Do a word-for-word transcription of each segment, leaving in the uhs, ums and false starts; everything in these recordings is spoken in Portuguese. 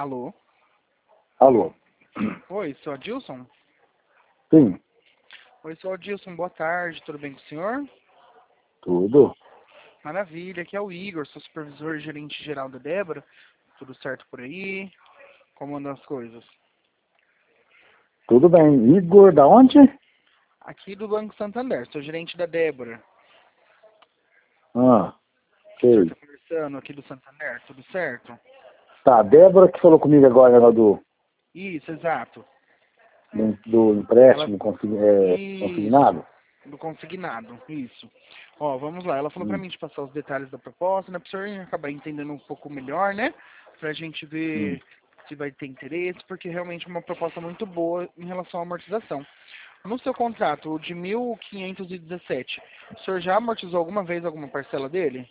Alô? Alô? Oi, sou Adilson? Sim, Oi, sou Adilson, boa tarde, tudo bem com o senhor? tudo. Maravilha, aqui é o Igor, sou supervisor e gerente geral da Débora. Tudo certo por aí? Como andam as coisas? Tudo bem. Igor, da onde? Aqui do Banco Santander, sou gerente da Débora. Ah, O senhor sei. está conversando aqui do Santander, tudo certo? Tá, a Débora que falou comigo agora, né, do, Isso, exato. do, do Ela, empréstimo consign, é, isso, consignado. do consignado, isso. Ó, vamos lá, ela falou pra Hum, mim de passar os detalhes da proposta, né, pro senhor acabar entendendo um pouco melhor, né, pra gente hum. ver se vai ter interesse, porque realmente é uma proposta muito boa em relação à amortização. No seu contrato, o de mil quinhentos e dezessete, o senhor já amortizou alguma vez alguma parcela dele?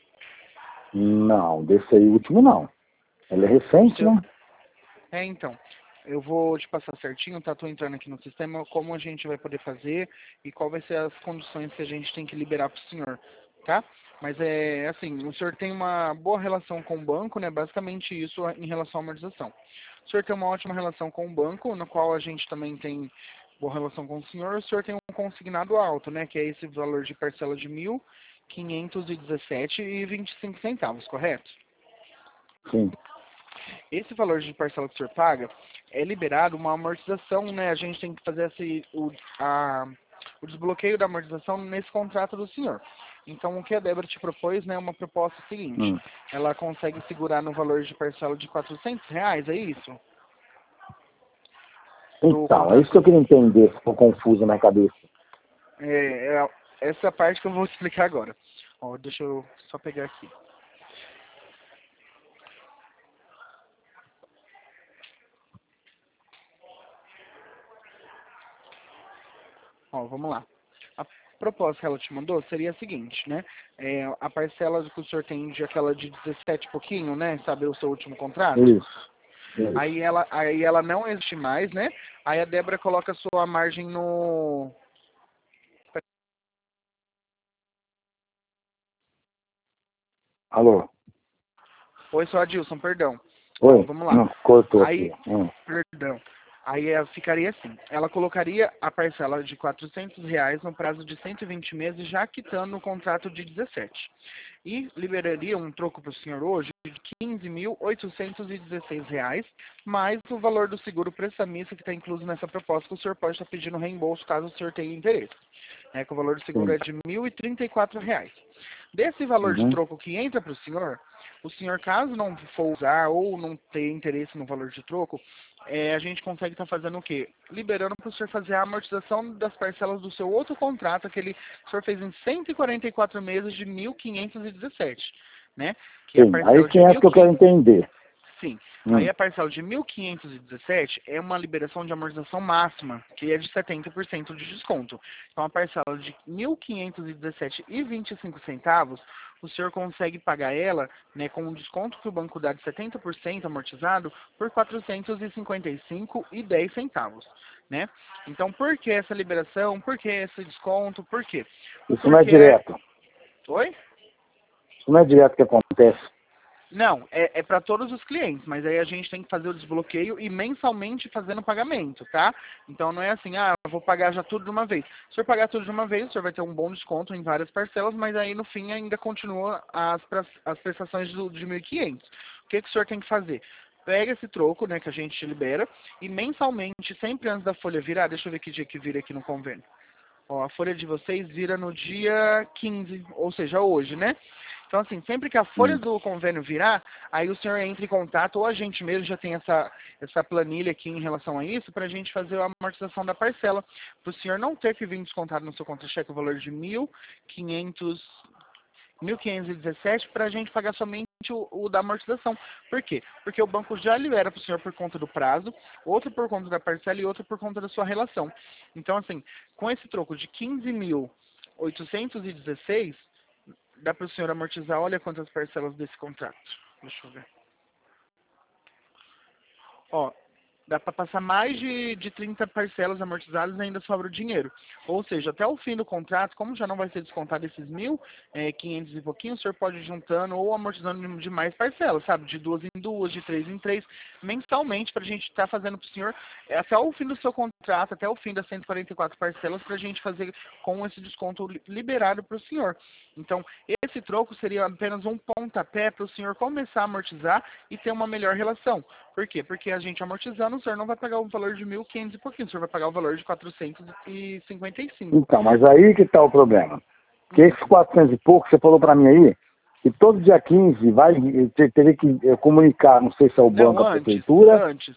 Não, desse aí último não. Ela é O recente, seu, né? é, então, eu vou te passar certinho, tá? Tô entrando aqui no sistema, como a gente vai poder fazer e qual vai ser as condições que a gente tem que liberar pro senhor, tá? Mas é assim, o senhor tem uma boa relação com o banco, né? Basicamente isso em relação à amortização. O senhor tem uma ótima relação com o banco, no qual a gente também tem boa relação com o senhor. O senhor tem um consignado alto, né? Que é esse valor de parcela de mil quinhentos e dezessete e vinte e cinco centavos, correto? Sim. Esse valor de parcela que o senhor paga é liberado uma amortização, né? A gente tem que fazer esse, o, a, o desbloqueio da amortização nesse contrato do senhor. Então, o que a Débora te propôs, né, é uma proposta seguinte. Hum. Ela consegue segurar no valor de parcela de quatrocentos reais, é isso? Do Então, é isso que contrato. eu queria entender, ficou confuso na cabeça. É, é essa parte que eu vou te explicar agora. Ó, deixa eu só pegar aqui. Ó, vamos lá. A proposta que ela te mandou seria a seguinte, né? É, a parcela que o senhor tem de aquela de dezessete e pouquinho, né? Sabe o seu último contrato? Isso, Aí isso. ela, aí ela não existe mais, né? Aí a Débora coloca a sua margem no... Alô? Oi, seu Adilson, perdão. Ó, Oi? vamos lá. Não, cortou aqui. Aí, Hum. perdão. Aí ela ficaria assim. Ela colocaria a parcela de quatrocentos reais no prazo de cento e vinte meses, já quitando o contrato de dezessete. E liberaria um troco para o senhor hoje de quinze mil oitocentos e dezesseis reais, mais o valor do seguro prestamista que está incluso nessa proposta, que o senhor pode estar pedindo reembolso caso o senhor tenha interesse. É, que o valor do seguro Sim. é de mil e trinta e quatro reais. Desse valor de Uhum. troco que entra para o senhor, o senhor, caso não for usar ou não tenha interesse no valor de troco, é, a gente consegue estar fazendo o quê? Liberando para o senhor fazer a amortização das parcelas do seu outro contrato, aquele que o senhor fez em cento e quarenta e quatro meses de mil quinhentos e dezessete, né? Que é a Sim, aí parcela de sim é isso mil que eu quero quinhentos. entender. Sim. Aí Hum. a parcela de mil quinhentos e dezessete é uma liberação de amortização máxima, que é de setenta por cento de desconto. Então a parcela de mil quinhentos e dezessete e vinte e cinco centavos, o senhor consegue pagar ela, né, com um desconto que o banco dá de setenta por cento amortizado por quatrocentos e cinquenta e cinco e dez centavos, né? Então por que essa liberação? Por que esse desconto? Por quê? Isso não é Porque... direto. Oi? Isso não é direto que acontece. Não, é, é para todos os clientes, mas aí a gente tem que fazer o desbloqueio e mensalmente fazendo o pagamento, tá? Então não é assim, ah, eu vou pagar já tudo de uma vez. Se o senhor pagar tudo de uma vez, o senhor vai ter um bom desconto em várias parcelas, mas aí no fim ainda continua as, pras- as prestações do, de mil e quinhentos. O que, que o senhor tem que fazer? Pega esse troco, né, que a gente te libera, e mensalmente, sempre antes da folha virar, deixa eu ver que dia que vira aqui no convênio. Ó, a folha de vocês vira no dia quinze, ou seja, hoje, né? Então, assim, sempre que a folha Hum. do convênio virar, aí o senhor entra em contato, ou a gente mesmo já tem essa, essa planilha aqui em relação a isso, para a gente fazer a amortização da parcela, para o senhor não ter que vir descontado no seu contra-cheque o valor de mil quinhentos mil quinhentos e dezessete para a gente pagar somente o, o da amortização. Por quê? Porque o banco já libera para o senhor por conta do prazo, outro por conta da parcela e outro por conta da sua relação. Então, assim, com esse troco de quinze mil oitocentos e dezesseis, dá para o senhor amortizar, olha quantas parcelas desse contrato. Deixa eu ver. Ó, Dá para passar mais de, de trinta parcelas amortizadas e ainda sobra o dinheiro. Ou seja, até o fim do contrato, como já não vai ser descontado esses mil, é, quinhentos e pouquinho, o senhor pode ir juntando ou amortizando de mais parcelas, sabe? De duas em duas, de três em três, mensalmente, para a gente estar tá fazendo para o senhor, é, até o fim do seu contrato, até o fim das cento e quarenta e quatro parcelas, para a gente fazer com esse desconto liberado para o senhor. Então, esse troco seria apenas um pontapé para o senhor começar a amortizar e ter uma melhor relação. Por quê? Porque a gente amortizando, o senhor não vai pagar o valor de mil e quinhentos e pouquinho, o senhor vai pagar o valor de quatrocentos e cinquenta e cinco. Então, mas aí que está o problema. Porque esses quatrocentos e pouco, você falou para mim aí, que todo dia quinze vai ter, teria que eh, comunicar, não sei se é o banco, Não, a antes, prefeitura. antes.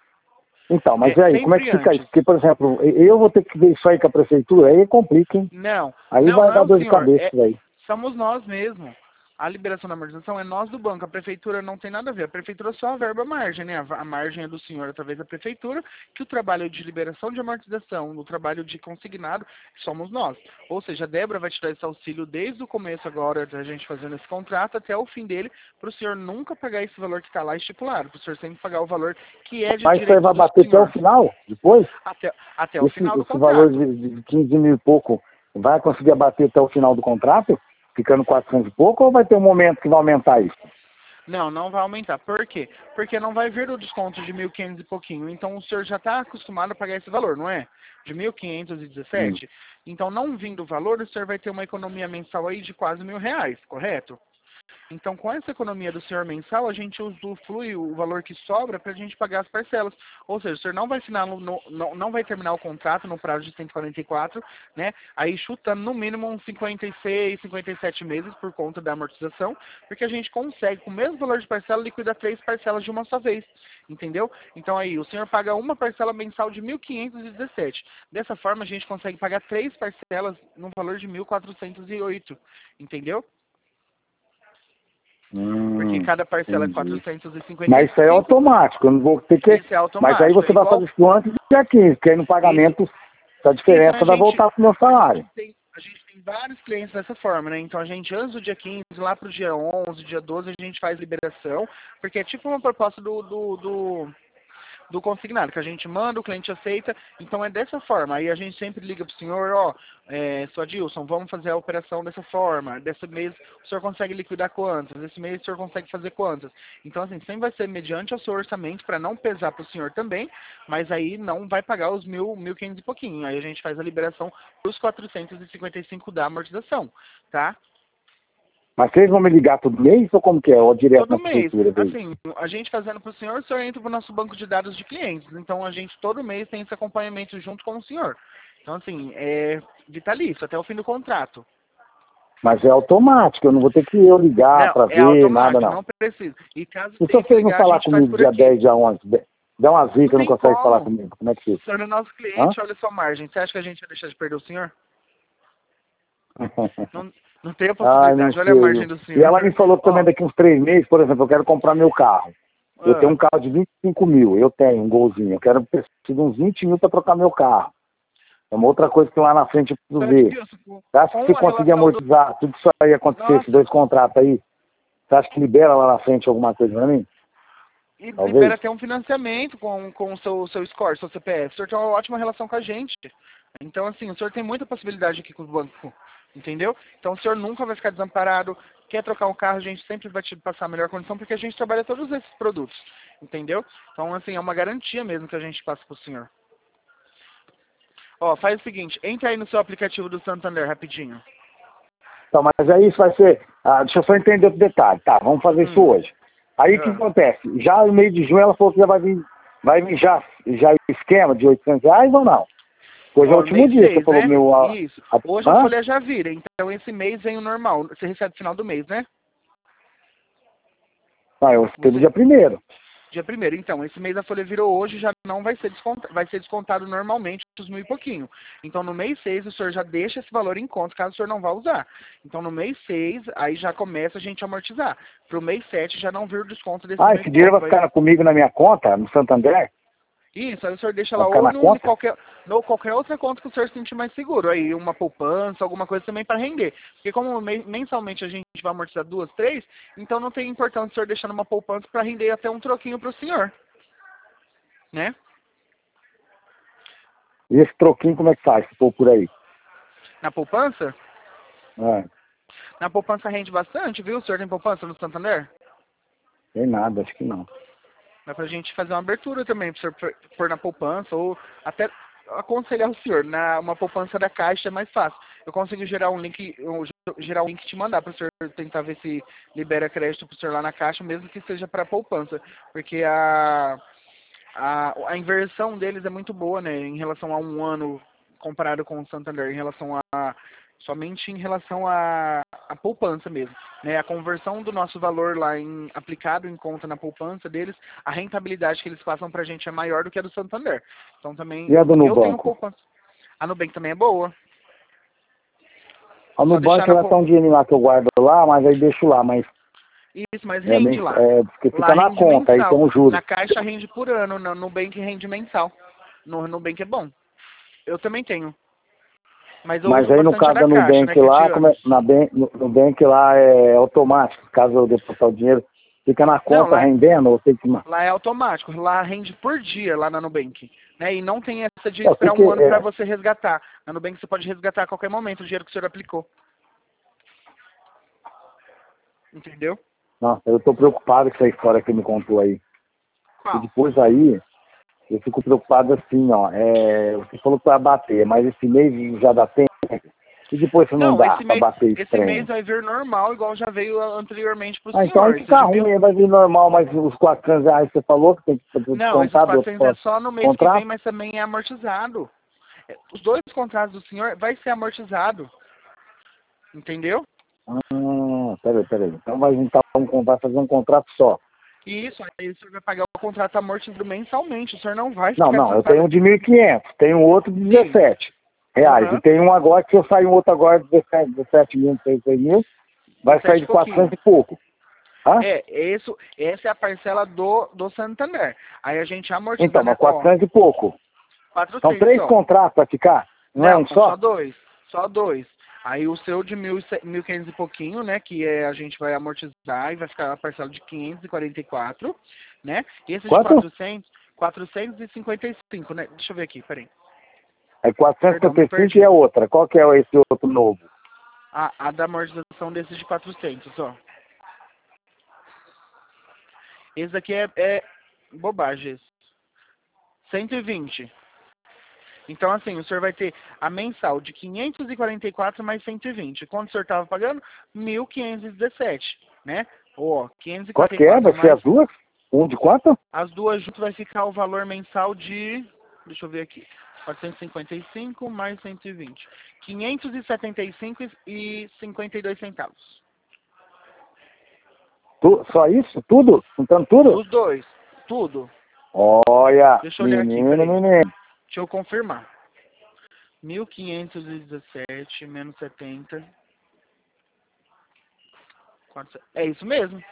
Então, mas É, aí, como é que sempre fica isso? antes. Porque, por exemplo, eu vou ter que ver isso aí com a prefeitura, aí complica, hein? Não, Aí não, vai não é dar o dor de senhor, cabeça é, isso aí. somos nós mesmos. A liberação da amortização é nós do banco, a prefeitura não tem nada a ver. A prefeitura só verba a margem, né? A, a margem é do senhor através da prefeitura, que o trabalho de liberação de amortização, o trabalho de consignado, somos nós. Ou seja, a Débora vai te dar esse auxílio desde o começo agora da gente fazendo esse contrato até o fim dele, para o senhor nunca pagar esse valor que está lá estipulado, para o senhor sempre pagar o valor que é de Mas isso aí direito vai do bater até o senhor. final, depois? Até, até o Esse, final do esse valor contrato. de, de quinze mil e pouco vai conseguir abater até o final do contrato? Ficando quatrocentos e pouco, ou vai ter um momento que vai aumentar isso? Não, não vai aumentar. Por quê? Porque não vai vir o desconto de mil e quinhentos e pouquinho. Então o senhor já está acostumado a pagar esse valor, não é? De mil quinhentos e Hum. dezessete. Então, não vindo o valor, o senhor vai ter uma economia mensal aí de quase mil reais, correto? Então, com essa economia do senhor mensal, a gente usufrui o valor que sobra para a gente pagar as parcelas. Ou seja, o senhor não vai assinar no, no, não, não vai terminar o contrato no prazo de cento e quarenta e quatro, né? Aí chutando no mínimo uns cinquenta e seis, cinquenta e sete meses por conta da amortização, porque a gente consegue, com o mesmo valor de parcela, liquidar três parcelas de uma só vez. Entendeu? Então aí, o senhor paga uma parcela mensal de mil quinhentos e dezessete. Dessa forma, a gente consegue pagar três parcelas no valor de mil quatrocentos e oito. Entendeu? Porque Hum, cada parcela é entendi. quatrocentos e cinquenta Mas e isso aí é cinco. automático, eu não vou ter que... Isso é Mas aí automático, você é vai igual. fazer isso antes do dia quinze, porque aí no Isso. pagamento a Então a diferença vai gente, voltar pro meu a salário. gente tem, a gente tem vários clientes dessa forma, né? Então a gente, antes do dia quinze, lá pro dia onze, dia doze, a gente faz liberação, porque é tipo uma proposta do, do, do do consignado, que a gente manda, o cliente aceita, então é dessa forma. Aí a gente sempre liga para o senhor, ó, é, só Adilson, vamos fazer a operação dessa forma. Desse mês o senhor consegue liquidar quantas? Desse mês o senhor consegue fazer quantas? Então, assim, sempre vai ser mediante o seu orçamento para não pesar para o senhor também, mas aí não vai pagar os mil, mil quinhentos e pouquinho. Aí a gente faz a liberação dos quatrocentos e cinquenta e cinco da amortização, tá? Mas vocês vão me ligar todo mês ou como que é? Ou direto Todo na mês. prefeitura daí? Assim, a gente fazendo para o senhor, o senhor entra para o nosso banco de dados de clientes. Então, a gente todo mês tem esse acompanhamento junto com o senhor. Então, assim, é vitalício, até o fim do contrato. Mas é automático, eu não vou ter que eu ligar Não, para é ver, nada automático, não. não precisa. E caso E se tenha que vocês não ligar, a falar gente faz comigo por dia aqui. dez, dia onze, de- dá uma Não zica, não tem consegue falar como. comigo, como é que O fica? senhor é nosso Hã? cliente, olha sua margem. Você acha que a gente vai deixar de perder o senhor? Não, não tem a Ai, não possibilidade. Olha a sei. margem do E senhor. ela me falou que também Ó, daqui uns três meses, por exemplo, eu quero comprar meu carro. Eu tenho ah, um carro de vinte e cinco mil, eu tenho um golzinho. Eu quero preciso de uns vinte mil para trocar meu carro. É uma outra coisa que lá na frente eu preciso só de ver. Deus, com Você acha que se com a conseguir relação do... amortizar tudo isso aí acontecer, esses Nossa, dois contratos aí, você acha que libera lá na frente alguma coisa pra mim? e Talvez. libera até um financiamento com, com o seu, seu score, seu C P F. O senhor tem uma ótima relação com a gente. Então, assim, o senhor tem muita possibilidade aqui com o banco, entendeu? Então, o senhor nunca vai ficar desamparado. Quer trocar um carro, a gente sempre vai te passar a melhor condição, porque a gente trabalha todos esses produtos, entendeu? Então, assim, é uma garantia mesmo que a gente passa pro senhor. Ó, faz o seguinte, entra aí no seu aplicativo do Santander, rapidinho. Então, mas aí isso vai ser... Ah, deixa eu só entender outro detalhe. Tá, vamos fazer isso Hum, hoje. Aí o que ah. acontece? Já no meio de junho ela falou que já vai vir, vai vir já, já esquema de oitocentos reais ou não? Hoje é o Ó, último mês dia, você seis, falou né? meu... A, Isso. a, Hoje a hã? folha já vira, então esse mês vem o normal. Você recebe no final do mês, né? Não, eu recebo Você, dia primeiro. dia primeiro. Então, esse mês a folha virou hoje, já não vai ser descontado, vai ser descontado normalmente os mil e pouquinho. Então, no mês seis, o senhor já deixa esse valor em conta, caso o senhor não vá usar. Então, no mês seis, aí já começa a gente a amortizar. Pro mês sete, já não vir o desconto desses Ah, mil esse e dinheiro pouco. vai Vai... ficar comigo na minha conta, no Santander? Isso, aí o senhor deixa Vai lá ficar ou na no, em conta? qualquer, no qualquer outra conta que o senhor se sentir mais seguro. Aí uma poupança, alguma coisa também para render. Porque como me- mensalmente a gente vai amortizar duas, três, então não tem importância o senhor deixar numa poupança para render até um troquinho para o senhor. né? E esse troquinho como é que faz, se for por aí? Na poupança? É, Na poupança rende bastante, viu? O senhor tem poupança no Santander? tem nada, acho que não. Dá pra gente fazer uma abertura também, para o senhor pôr na poupança, ou até aconselhar o senhor, na uma poupança da Caixa é mais fácil. Eu consigo gerar um link, um, gerar um link e te mandar para o senhor tentar ver se libera crédito para o senhor lá na Caixa, mesmo que seja para poupança, porque a, a, a inversão deles é muito boa, né, em relação a um ano comparado com o Santander, em relação a somente em relação à a, a poupança mesmo, né? A conversão do nosso valor lá em aplicado em conta na poupança deles, a rentabilidade que eles passam pra gente é maior do que a do Santander. Então também E a eu, do eu tenho Nubanco? poupança. A Nubank também é boa. A Só deixar Nubank na ela tá pou... um dinheirinho lá que eu guardo lá, mas aí deixo lá, mas Isso, mas é, rende mens- lá. é porque Lá fica na rende conta, aí tem mensal. um juros. Na Caixa rende por ano, no Nubank rende mensal. No Nubank é bom. Eu também tenho. Mas eu Mas uso aí no bastante a caso da da Caixa, né? Nubank Que é de lá, como é, anos. na ben, no Nubank lá é automático, caso eu depositar o dinheiro, fica na Não, conta lá, rendendo, ou tem que... ma- lá é automático, lá rende por dia lá na Nubank, né? E não tem essa de É, eu sei esperar que um ano para é, você resgatar. Na Nubank você pode resgatar a qualquer momento o dinheiro que o senhor aplicou. Entendeu? nossa, eu tô preocupado com essa história que me contou aí. E Qual? depois aí, eu fico preocupado assim, ó, é, você falou que vai bater, mas esse mês já dá tempo, e depois se não Não, dá esse pra mês, bater esse esse mês trem? vai vir normal, igual já veio anteriormente pro Ah, então aí senhor. Esse fica de ruim, mil... aí vai vir normal, mas os quatrocentos reais que você falou que tem que fazer Não, esses descontar do outro quatrocentos é só no mês que vem, contrato? mas também é amortizado. É, os dois contratos do senhor vai ser amortizado. Entendeu? Ah, peraí, peraí. Então vai juntar um, con- vai fazer um contrato só. E isso, aí o senhor vai pagar o contrato amortizado mensalmente. O senhor não vai Não, ficar não, sem eu tenho pagar. um de mil e quinhentos, tenho um outro de Sim. dezessete reais. Aham. E tem um agora que se eu sair um outro agora de dezessete, dezessete mil, dezesseis mil, vai sair dezessete e de pouquinho. quatrocentos e pouco. Hã? É, isso, essa é a parcela do, do Santander. Aí a gente amortiza, Então, né? mas Ó, quatrocentos e pouco. São quatrocentos três só. contratos para ficar? Não é Não, um são só só? dois. Só dois. Aí o seu de mil, e ce- mil e quinhentos e pouquinho, né? Que é, a gente vai amortizar e vai ficar a parcela de quinhentos e quarenta e quatro, né? E esse de Quanto? quatrocentos, quatrocentos e cinquenta e cinco, né? Deixa eu ver aqui, peraí. É Perdão, me quatrocentos e cinquenta e cinco e perdi. a outra. Qual que é esse outro novo? A, a da amortização desse de quatrocentos, ó. Esse daqui é, é bobagem. esse. cento e vinte. Então, assim, o senhor vai ter a mensal de quinhentos e quarenta e quatro mais cento e vinte. Quanto o senhor estava pagando? mil quinhentos e dezessete, né? Ó, Quanto que é? quinhentos e quarenta e quatro Vai ser mais as duas? Um de quanto? as duas juntas vai ficar o valor mensal de... Deixa eu ver aqui. quatrocentos e cinquenta e cinco mais cento e vinte. quinhentos e setenta e cinco e cinquenta e dois centavos. Tu, só isso? Tudo? Juntando tudo? Os dois. Tudo. Olha, Deixa eu olhar aqui, menino, peraí. menino. Deixa eu confirmar. mil quinhentos e dezessete menos setenta. quatrocentos. É isso mesmo.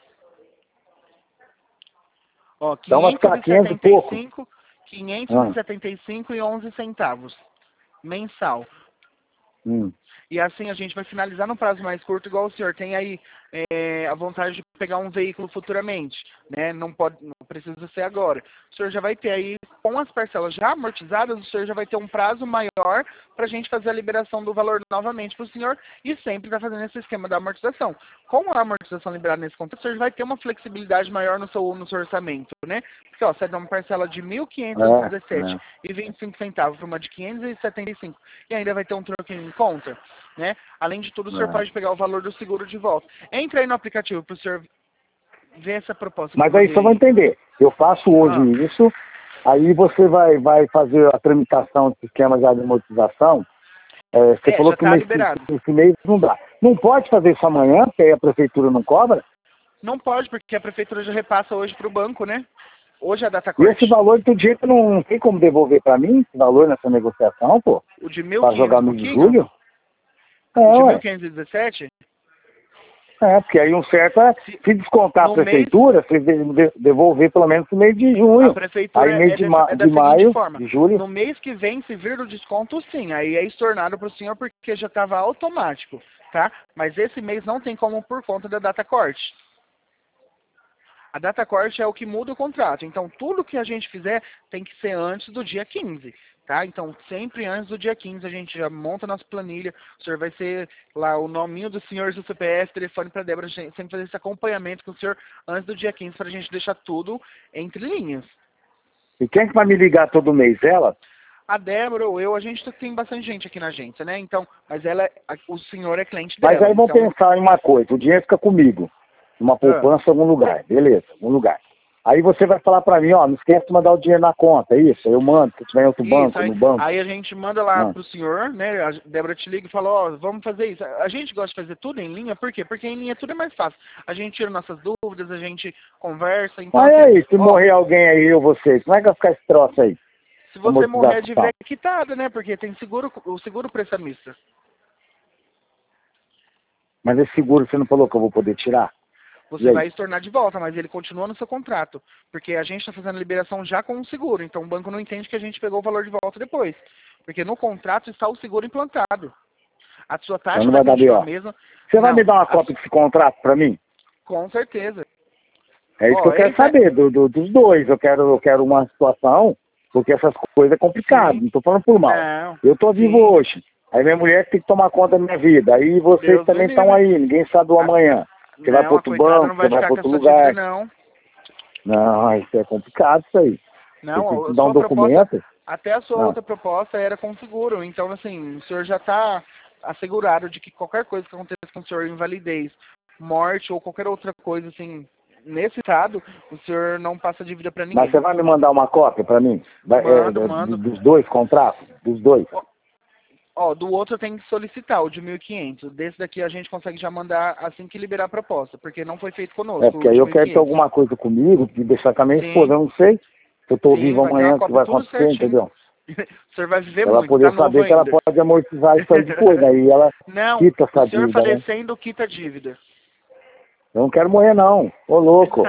Ó, Então vai quinhentos ficar e quinhentos e setenta e pouco. cinco, quinhentos e Ah, setenta e cinco e onze centavos mensal. hum. E assim a gente vai finalizar num prazo mais curto, igual o senhor tem aí é, a vontade de pegar um veículo futuramente, né? Não pode, não precisa ser agora. O senhor já vai ter aí, com as parcelas já amortizadas, o senhor já vai ter um prazo maior para a gente fazer a liberação do valor novamente para o senhor e sempre está fazendo esse esquema da amortização. Com a amortização liberada nesse contrato, o senhor vai ter uma flexibilidade maior no seu, no seu orçamento, né? Porque, ó, você dá uma parcela de mil quinhentos e dezessete É, e vinte e cinco centavos para uma de quinhentos e setenta e cinco e ainda vai ter um troquinho em conta, né? Além de tudo, o senhor é, é. pode pegar o valor do seguro de volta. Entra aí no aplicativo para o senhor ver essa proposta que eu Mas aí mandei só vai aí. entender. Eu faço hoje Ah, isso, aí você vai, vai fazer a tramitação do sistema já de amortização. É, você é, falou já que o está mês, liberado. esse mês não dá. Não pode fazer isso amanhã, porque aí a prefeitura não cobra? Não pode, porque a prefeitura já repassa hoje para o banco, né? Hoje é a data E esse corte. valor, do jeito, não tem como devolver para mim, esse valor nessa negociação, pô? O de mil e Para quinhentos jogar e no de pouquinho? julho? É, O de mil ué. quinhentos e dezessete? É, porque aí um certo é, Se, se descontar a no mês, prefeitura, você de- de- devolver pelo menos no mês de a junho. Aí prefeitura mês é, de, dessa, ma é da de seguinte maio, forma. de julho, No mês que vem, se vir do desconto, sim. Aí é estornado para o senhor porque já estava automático, tá? Mas esse mês não tem como por conta da data corte. A data corte é o que muda o contrato. Então, tudo que a gente fizer tem que ser antes do dia quinze. Tá? Então, sempre antes do dia quinze, a gente já monta a nossa planilha. O senhor vai ser lá o nominho do senhor, do C P F, telefone para Débora. A gente sempre fazer esse acompanhamento com o senhor antes do dia quinze para a gente deixar tudo entre linhas. E quem que vai me ligar todo mês? Ela? A Débora ou eu, a gente tem bastante gente aqui na agência, né? Então, mas ela, o senhor é cliente dela. Mas aí vamos então... pensar em uma coisa, o dinheiro fica comigo, numa poupança em algum lugar, beleza, algum lugar. Aí você vai falar pra mim, ó, não esquece de mandar o dinheiro na conta, é isso? Eu mando, se tiver em outro isso, banco, aí, no banco. Aí a gente manda lá ah. pro senhor, né? A Débora te liga e fala, ó, vamos fazer isso. A gente gosta de fazer tudo em linha, por quê? Porque em linha tudo é mais fácil. A gente tira nossas dúvidas, a gente conversa, então... Mas assim, aí, se ó, morrer alguém aí, eu, vocês, como é que vai ficar esse troço aí? Se você morrer, a dívida é quitada, né? Porque tem seguro, o seguro prestamista. Mas esse seguro você não falou que eu vou poder tirar? Você vai se tornar de volta, mas ele continua no seu contrato. Porque a gente está fazendo a liberação já com o seguro. Então o banco não entende que a gente pegou o valor de volta depois. Porque no contrato está o seguro implantado. A sua taxa não vai, vai continuar dar a mesma. Você não, vai me dar uma a... cópia desse contrato para mim? Com certeza. É isso Ó, que eu quero esse... saber, do, do, dos dois. Eu quero, eu quero uma situação, porque essas coisas é complicado. Sim. Não estou falando por mal. Não. Eu estou vivo Sim. hoje. Aí minha mulher tem que tomar conta da minha vida. Aí vocês Deus também estão aí. Ninguém sabe do amanhã. Você não, vai para outro banco, não vai você vai para ficar outro com a sua lugar. Dívida, não. Não, isso é complicado isso aí. Não, você tem que a dar um sua documento. proposta, até a sua não. outra proposta era com seguro. Então, assim, o senhor já está assegurado de que qualquer coisa que aconteça com o senhor, invalidez, morte ou qualquer outra coisa, assim, nesse estado, o senhor não passa dívida para ninguém. Mas você vai me mandar uma cópia para mim? Vai, mando, é, mando. Dos dois contratos? Dos dois? Ó, ó, do outro tem que solicitar, o de mil e quinhentos. Desse daqui a gente consegue já mandar assim que liberar a proposta, porque não foi feito conosco. É, porque aí eu quero ter alguma coisa comigo, de deixar com a minha Sim. esposa. Eu não sei se eu estou Sim, vivo vai amanhã, o que vai acontecer, certinho. entendeu? O senhor vai viver ela muito, poder tá saber novo que ainda. ela pode amortizar isso aí depois, aí ela não, quita essa o senhor dívida, falecendo né? quita a dívida. Eu não quero morrer não, ô louco.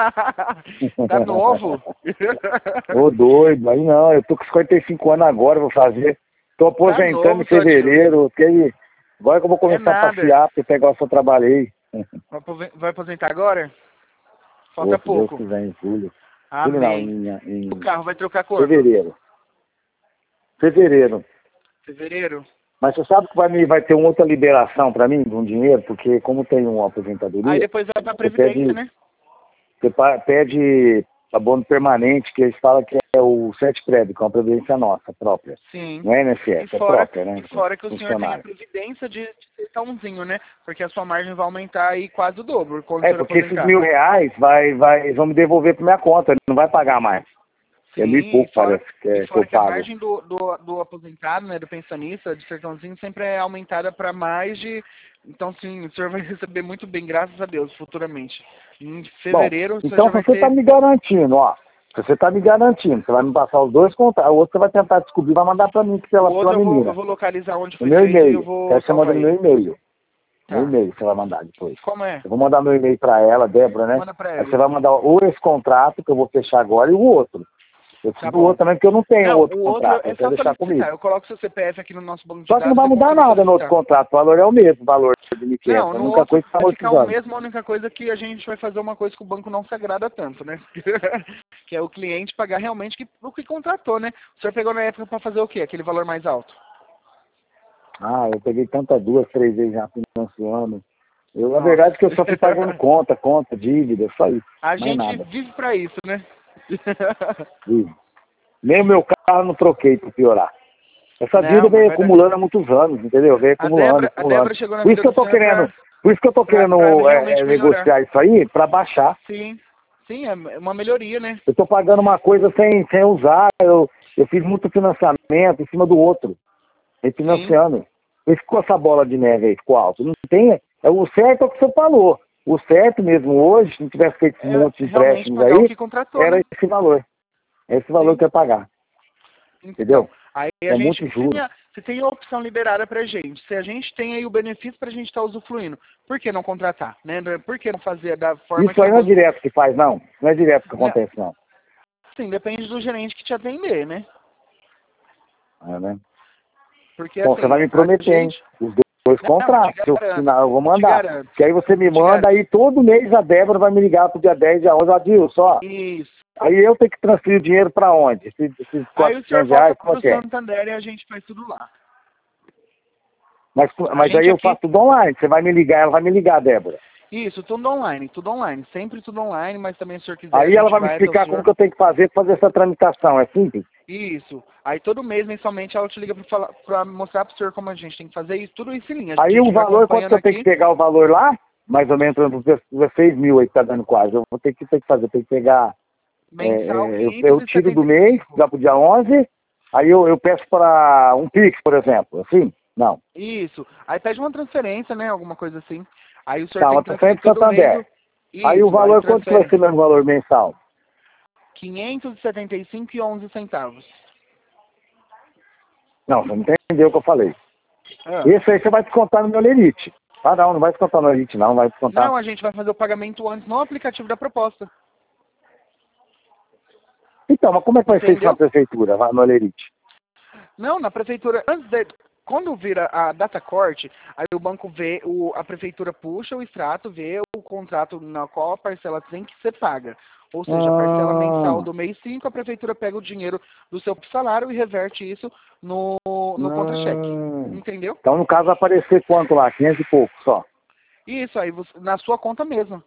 Tá novo? Ô doido, aí não, eu tô com cinquenta e cinco anos agora, vou fazer. Tô aposentando tá novo, em fevereiro, que agora que eu vou começar é a passear, porque pegar o que eu trabalhei. Vai aposentar agora? Falta Pô, pouco. Deus quiser, em julho. Amém. Julho não, em, em O carro vai trocar cor? fevereiro. Fevereiro. Fevereiro? Mas você sabe que vai, me, vai ter uma outra liberação para mim, de um dinheiro, porque como tem uma aposentadoria... Aí depois vai pra Previdência, pede, né? Você pede abono permanente, que eles falam que é o sete prévio, que é uma previdência nossa, própria. Sim. Não é I N S S, E é fora, própria, né? e fora que o senhor tem a previdência de ser tãozinho, né? Porque a sua margem vai aumentar aí quase o dobro quando É, o senhor porque aposentar. esses mil reais vai, vai, vão me devolver para minha conta, não vai pagar mais. Sim, é mil e pouco, e fora, parece, que, é, e fora que que eu a pago. margem do, do, do aposentado, né, do pensionista, de sertãozinho, sempre é aumentada para mais de... Então, sim, o senhor vai receber muito bem, graças a Deus, futuramente. Em fevereiro, Bom, o senhor então já vai você ter... está me garantindo, ó. Você está me garantindo, você vai me passar os dois contatos, o outro você vai tentar descobrir, vai mandar para mim, que pela, O outro pela eu vou, menina. eu vou localizar onde No foi meu feito e eu e-mail. vou Quero que você manda salvar no meu ele. e-mail. Tá. No e-mail você vai mandar depois. Como é? Eu vou mandar meu e-mail para ela, Débora, né? Manda pra Aí ela. você vai mandar ou esse contrato que eu vou fechar agora e o outro. Eu preciso Tá do outro também, porque eu não tenho Não, outro o outro contrato. é Eu só quero deixar solicitar. comigo. Eu coloco seu C P F aqui no nosso banco de Só que não dados vai e mudar consigo nada no outro solicitar. contrato. O valor é o mesmo, o valor de mil e quinhentos. Não, A no única outro coisa que está vai ficar o amortizando. mesmo, a única coisa que a gente vai fazer uma coisa que o banco não se agrada tanto, né? Que é o cliente pagar realmente que, o que contratou, né? O senhor pegou na época para fazer o quê? Aquele valor mais alto? Ah, eu peguei tantas duas, três vezes já financiando. Eu, Nossa. a verdade é que eu só fui pagando conta, conta, dívida, só isso. A mais gente nada. vive para isso, né? Vive. Nem o meu carro não troquei para piorar. Essa Não, dívida veio vai acumulando há muitos anos, entendeu? Veio A acumulando, Débora, a acumulando. Débora chegou na Por isso vida que eu do tô senhor querendo, pra, por isso que eu tô pra, querendo pra é, realmente é, melhorar. negociar isso aí para baixar. Sim, sim, é uma melhoria, né? Eu tô pagando uma coisa sem, sem usar, eu, eu fiz muito financiamento em cima do outro, refinanciando. Por isso ficou essa bola de neve aí, ficou alto. Não tem, é, o certo é o que você falou. O certo mesmo hoje, se não tivesse feito esse É monte de realmente empréstimos pagar o aí, que contratou, era né? esse valor. É esse valor Sim. que eu ia pagar. Entendeu? Então, aí a É gente, muito se juros. tem, a, se tem a opção liberada pra gente, se a gente tem aí o benefício pra gente estar usufruindo, por que não contratar, né? Por que não fazer da forma Isso que aí o não é banco... direto que faz, não. Não é direto que Não, acontece, não. sim, depende do gerente que te atender, né? É, né? Porque Bom, você assim, vai me a prometer, hein? gente... Os dois Dois contratos. Se eu assinar, eu vou mandar. Que aí você me manda, aí todo mês a Débora vai me ligar pro dia dez, dia onze, Adilson, só. Isso. Aí eu tenho que transferir o dinheiro pra onde? Esses, esses Aí o senhor reais, volta pro é? Santander e a gente faz tudo lá. Mas, mas aí eu aqui... faço tudo online. Você vai me ligar, ela vai me ligar, Débora. Isso, tudo online, tudo online. Sempre tudo online, mas também se o senhor quiser... Aí ela vai me explicar como que eu tenho que fazer para fazer essa tramitação. É simples? Isso. Aí todo mês, mensalmente, ela te liga para mostrar para o senhor como a gente tem que fazer isso, tudo isso em linha. Aí o valor, quanto eu tenho que pegar o valor lá? Mais ou menos dezesseis mil aí que tá dando quase. Eu vou ter que, ter que fazer, tem que pegar... Mensal, é, eu, eu tiro do mês, já pro dia onze, aí eu, eu peço para um Pix, por exemplo, assim? Não. Isso. Aí pede uma transferência, né? Alguma coisa assim. Aí o senhor tá, tem uma que transferir transferência todo Santander. mês. Isso, aí o valor, aí quanto vai ser meu valor mensal? quinhentos e setenta e cinco e onze centavos. Não, você não entendeu o que eu falei. Ah. Esse aí você vai descontar no meu Lerite. Ah, não, não vai descontar no Lerite, não, vai descontar. Não, a gente vai fazer o pagamento antes no aplicativo da proposta. Então, mas como é que vai Entendeu? ser isso na prefeitura, no Lerite? Não, na prefeitura, antes de, quando vira a data corte, aí o banco vê, o, a prefeitura puxa o extrato, vê o contrato na qual a parcela tem que ser paga. Ou seja, a parcela ah. mensal do mês cinco, a prefeitura pega o dinheiro do seu salário e reverte isso no, no ah. contra-cheque. Entendeu? Então, no caso, vai aparecer quanto lá? quinhentos e pouco só? Isso, aí você, na sua conta mesmo.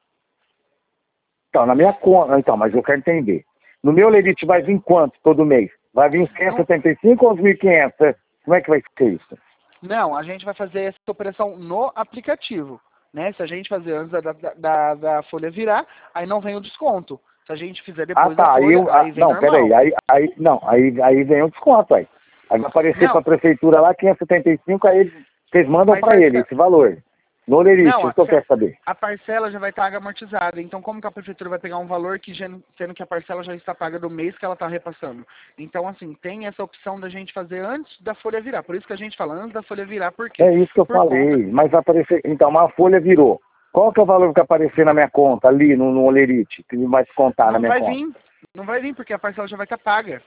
Então, na minha conta. Então, mas eu quero entender. No meu Lerite vai vir quanto todo mês? Vai vir cento e setenta e cinco ou os mil e quinhentos? Como é que vai ser isso? Não, a gente vai fazer essa operação no aplicativo. Né? Se a gente fazer antes da, da, da folha virar, aí não vem o desconto. Se a gente fizer depois ah, tá. da folha, aí, eu, aí vem não, normal. peraí. Aí, aí, não, aí, aí vem o desconto, aí. Aí vai aparecer para a prefeitura lá quinhentos e setenta e cinco, aí eles, vocês mandam para ele esse valor. No Lerite, não, isso que eu quero saber. A parcela já vai estar amortizada. Então, como que a prefeitura vai pegar um valor que, já, sendo que a parcela já está paga do mês que ela está repassando? Então, assim, tem essa opção da gente fazer antes da folha virar. Por isso que a gente fala antes da folha virar, por quê? É isso que eu Por falei. conta... Mas vai aparecer. Então, uma folha virou. Qual que é o valor que vai aparecer na minha conta, ali no, no Lerite, que vai descontar não na minha vai conta? Vir, não vai vir, porque a parcela já vai estar paga.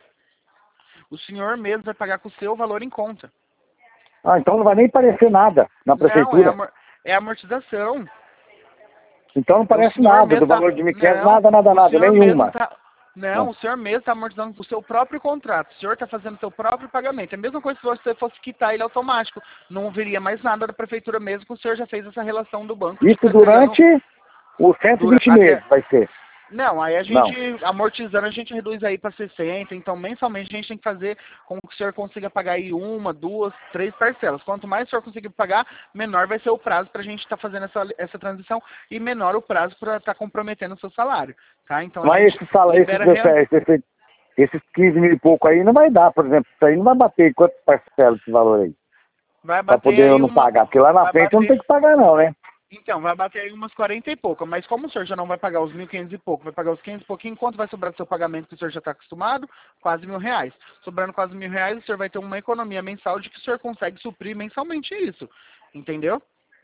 O senhor mesmo vai pagar com o seu valor em conta. Ah, então não vai nem aparecer nada na prefeitura? Não, é, amor, é amortização. Então não parece nada do valor de mil e quinhentos, tá... nada, nada, nada, nenhuma. Tá... Não, não, o senhor mesmo está amortizando o seu próprio contrato. O senhor está fazendo o seu próprio pagamento. É a mesma coisa se você fosse quitar ele automático. Não viria mais nada da prefeitura mesmo, que o senhor já fez essa relação do banco. Isso durante os cento e vinte Dura... meses, vai ser. Não, aí a gente, não. amortizando, a gente reduz aí para sessenta, então mensalmente a gente tem que fazer com que o senhor consiga pagar aí uma, duas, três parcelas. Quanto mais o senhor conseguir pagar, menor vai ser o prazo para a gente estar tá fazendo essa, essa transição e menor o prazo para estar tá comprometendo o seu salário, tá? Então, mas esse salário, esse, real... esse, esses quinze mil e pouco aí não vai dar, por exemplo, isso aí não vai bater quantas parcelas esse valor aí? Vai bater para poder eu não uma... pagar, porque lá na frente bater... eu não tenho que pagar não, né? Então, vai bater aí umas quarenta e pouco, mas como o senhor já não vai pagar os mil e quinhentos e pouco, vai pagar os quinhentos e pouquinho, quanto vai sobrar do seu pagamento que o senhor já está acostumado? Quase mil reais. Sobrando quase mil reais, o senhor vai ter uma economia mensal de que o senhor consegue suprir mensalmente isso, entendeu?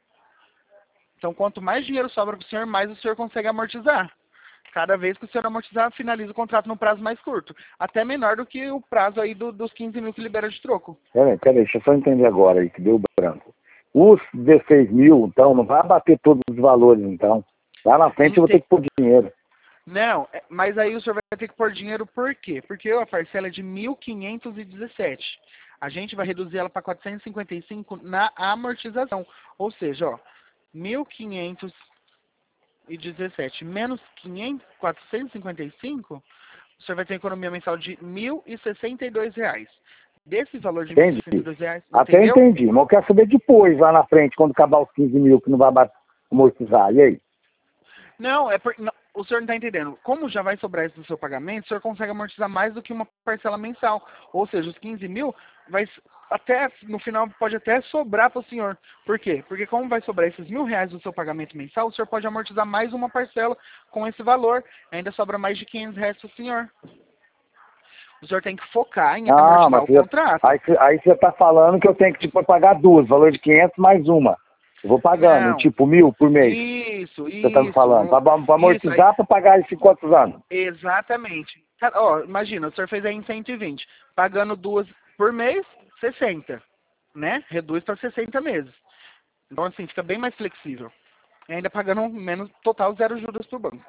Então, quanto mais dinheiro sobra para o senhor, mais o senhor consegue amortizar. Cada vez que o senhor amortizar, finaliza o contrato num prazo mais curto. Até menor do que o prazo aí do, dos quinze mil que libera de troco. Peraí, peraí, deixa eu só entender agora aí, que deu branco. Os dezesseis mil, então, não vai bater todos os valores, então. Lá na frente eu vou ter que pôr dinheiro. Não, mas aí o senhor vai ter que pôr dinheiro por quê? Porque a parcela é de mil quinhentos e dezessete. A gente vai reduzir ela para quatrocentos e cinquenta e cinco na amortização. Ou seja, ó, mil quinhentos e dezessete menos quatrocentos e cinquenta e cinco, o senhor vai ter economia mensal de mil e sessenta e dois reais. Desse valor de mil e sessenta e dois reais, até entendeu? entendi, mas eu quero saber depois, lá na frente, quando acabar os quinze mil, que não vai amortizar. E aí? Não, é por, não, o senhor não está entendendo. Como já vai sobrar isso do seu pagamento, o senhor consegue amortizar mais do que uma parcela mensal. Ou seja, os quinze mil, vai, até, no final pode até sobrar para o senhor. Por quê? Porque como vai sobrar esses mil reais do seu pagamento mensal, o senhor pode amortizar mais uma parcela com esse valor. Ainda sobra mais de quinhentos reais para o senhor. O senhor tem que focar em ah, amortizar o você, contrato. Aí, aí você está falando que eu tenho que tipo, pagar duas, valor de quinhentos mais uma. Eu vou pagando, Não. tipo mil por mês. Isso, isso. Você está me falando. Para amortizar, para pagar esses quantos anos? Exatamente. Ó, imagina, o senhor fez aí em cento e vinte. Pagando duas por mês, sessenta. né? Reduz para sessenta meses. Então, assim, fica bem mais flexível. E ainda pagando menos total zero juros pro banco.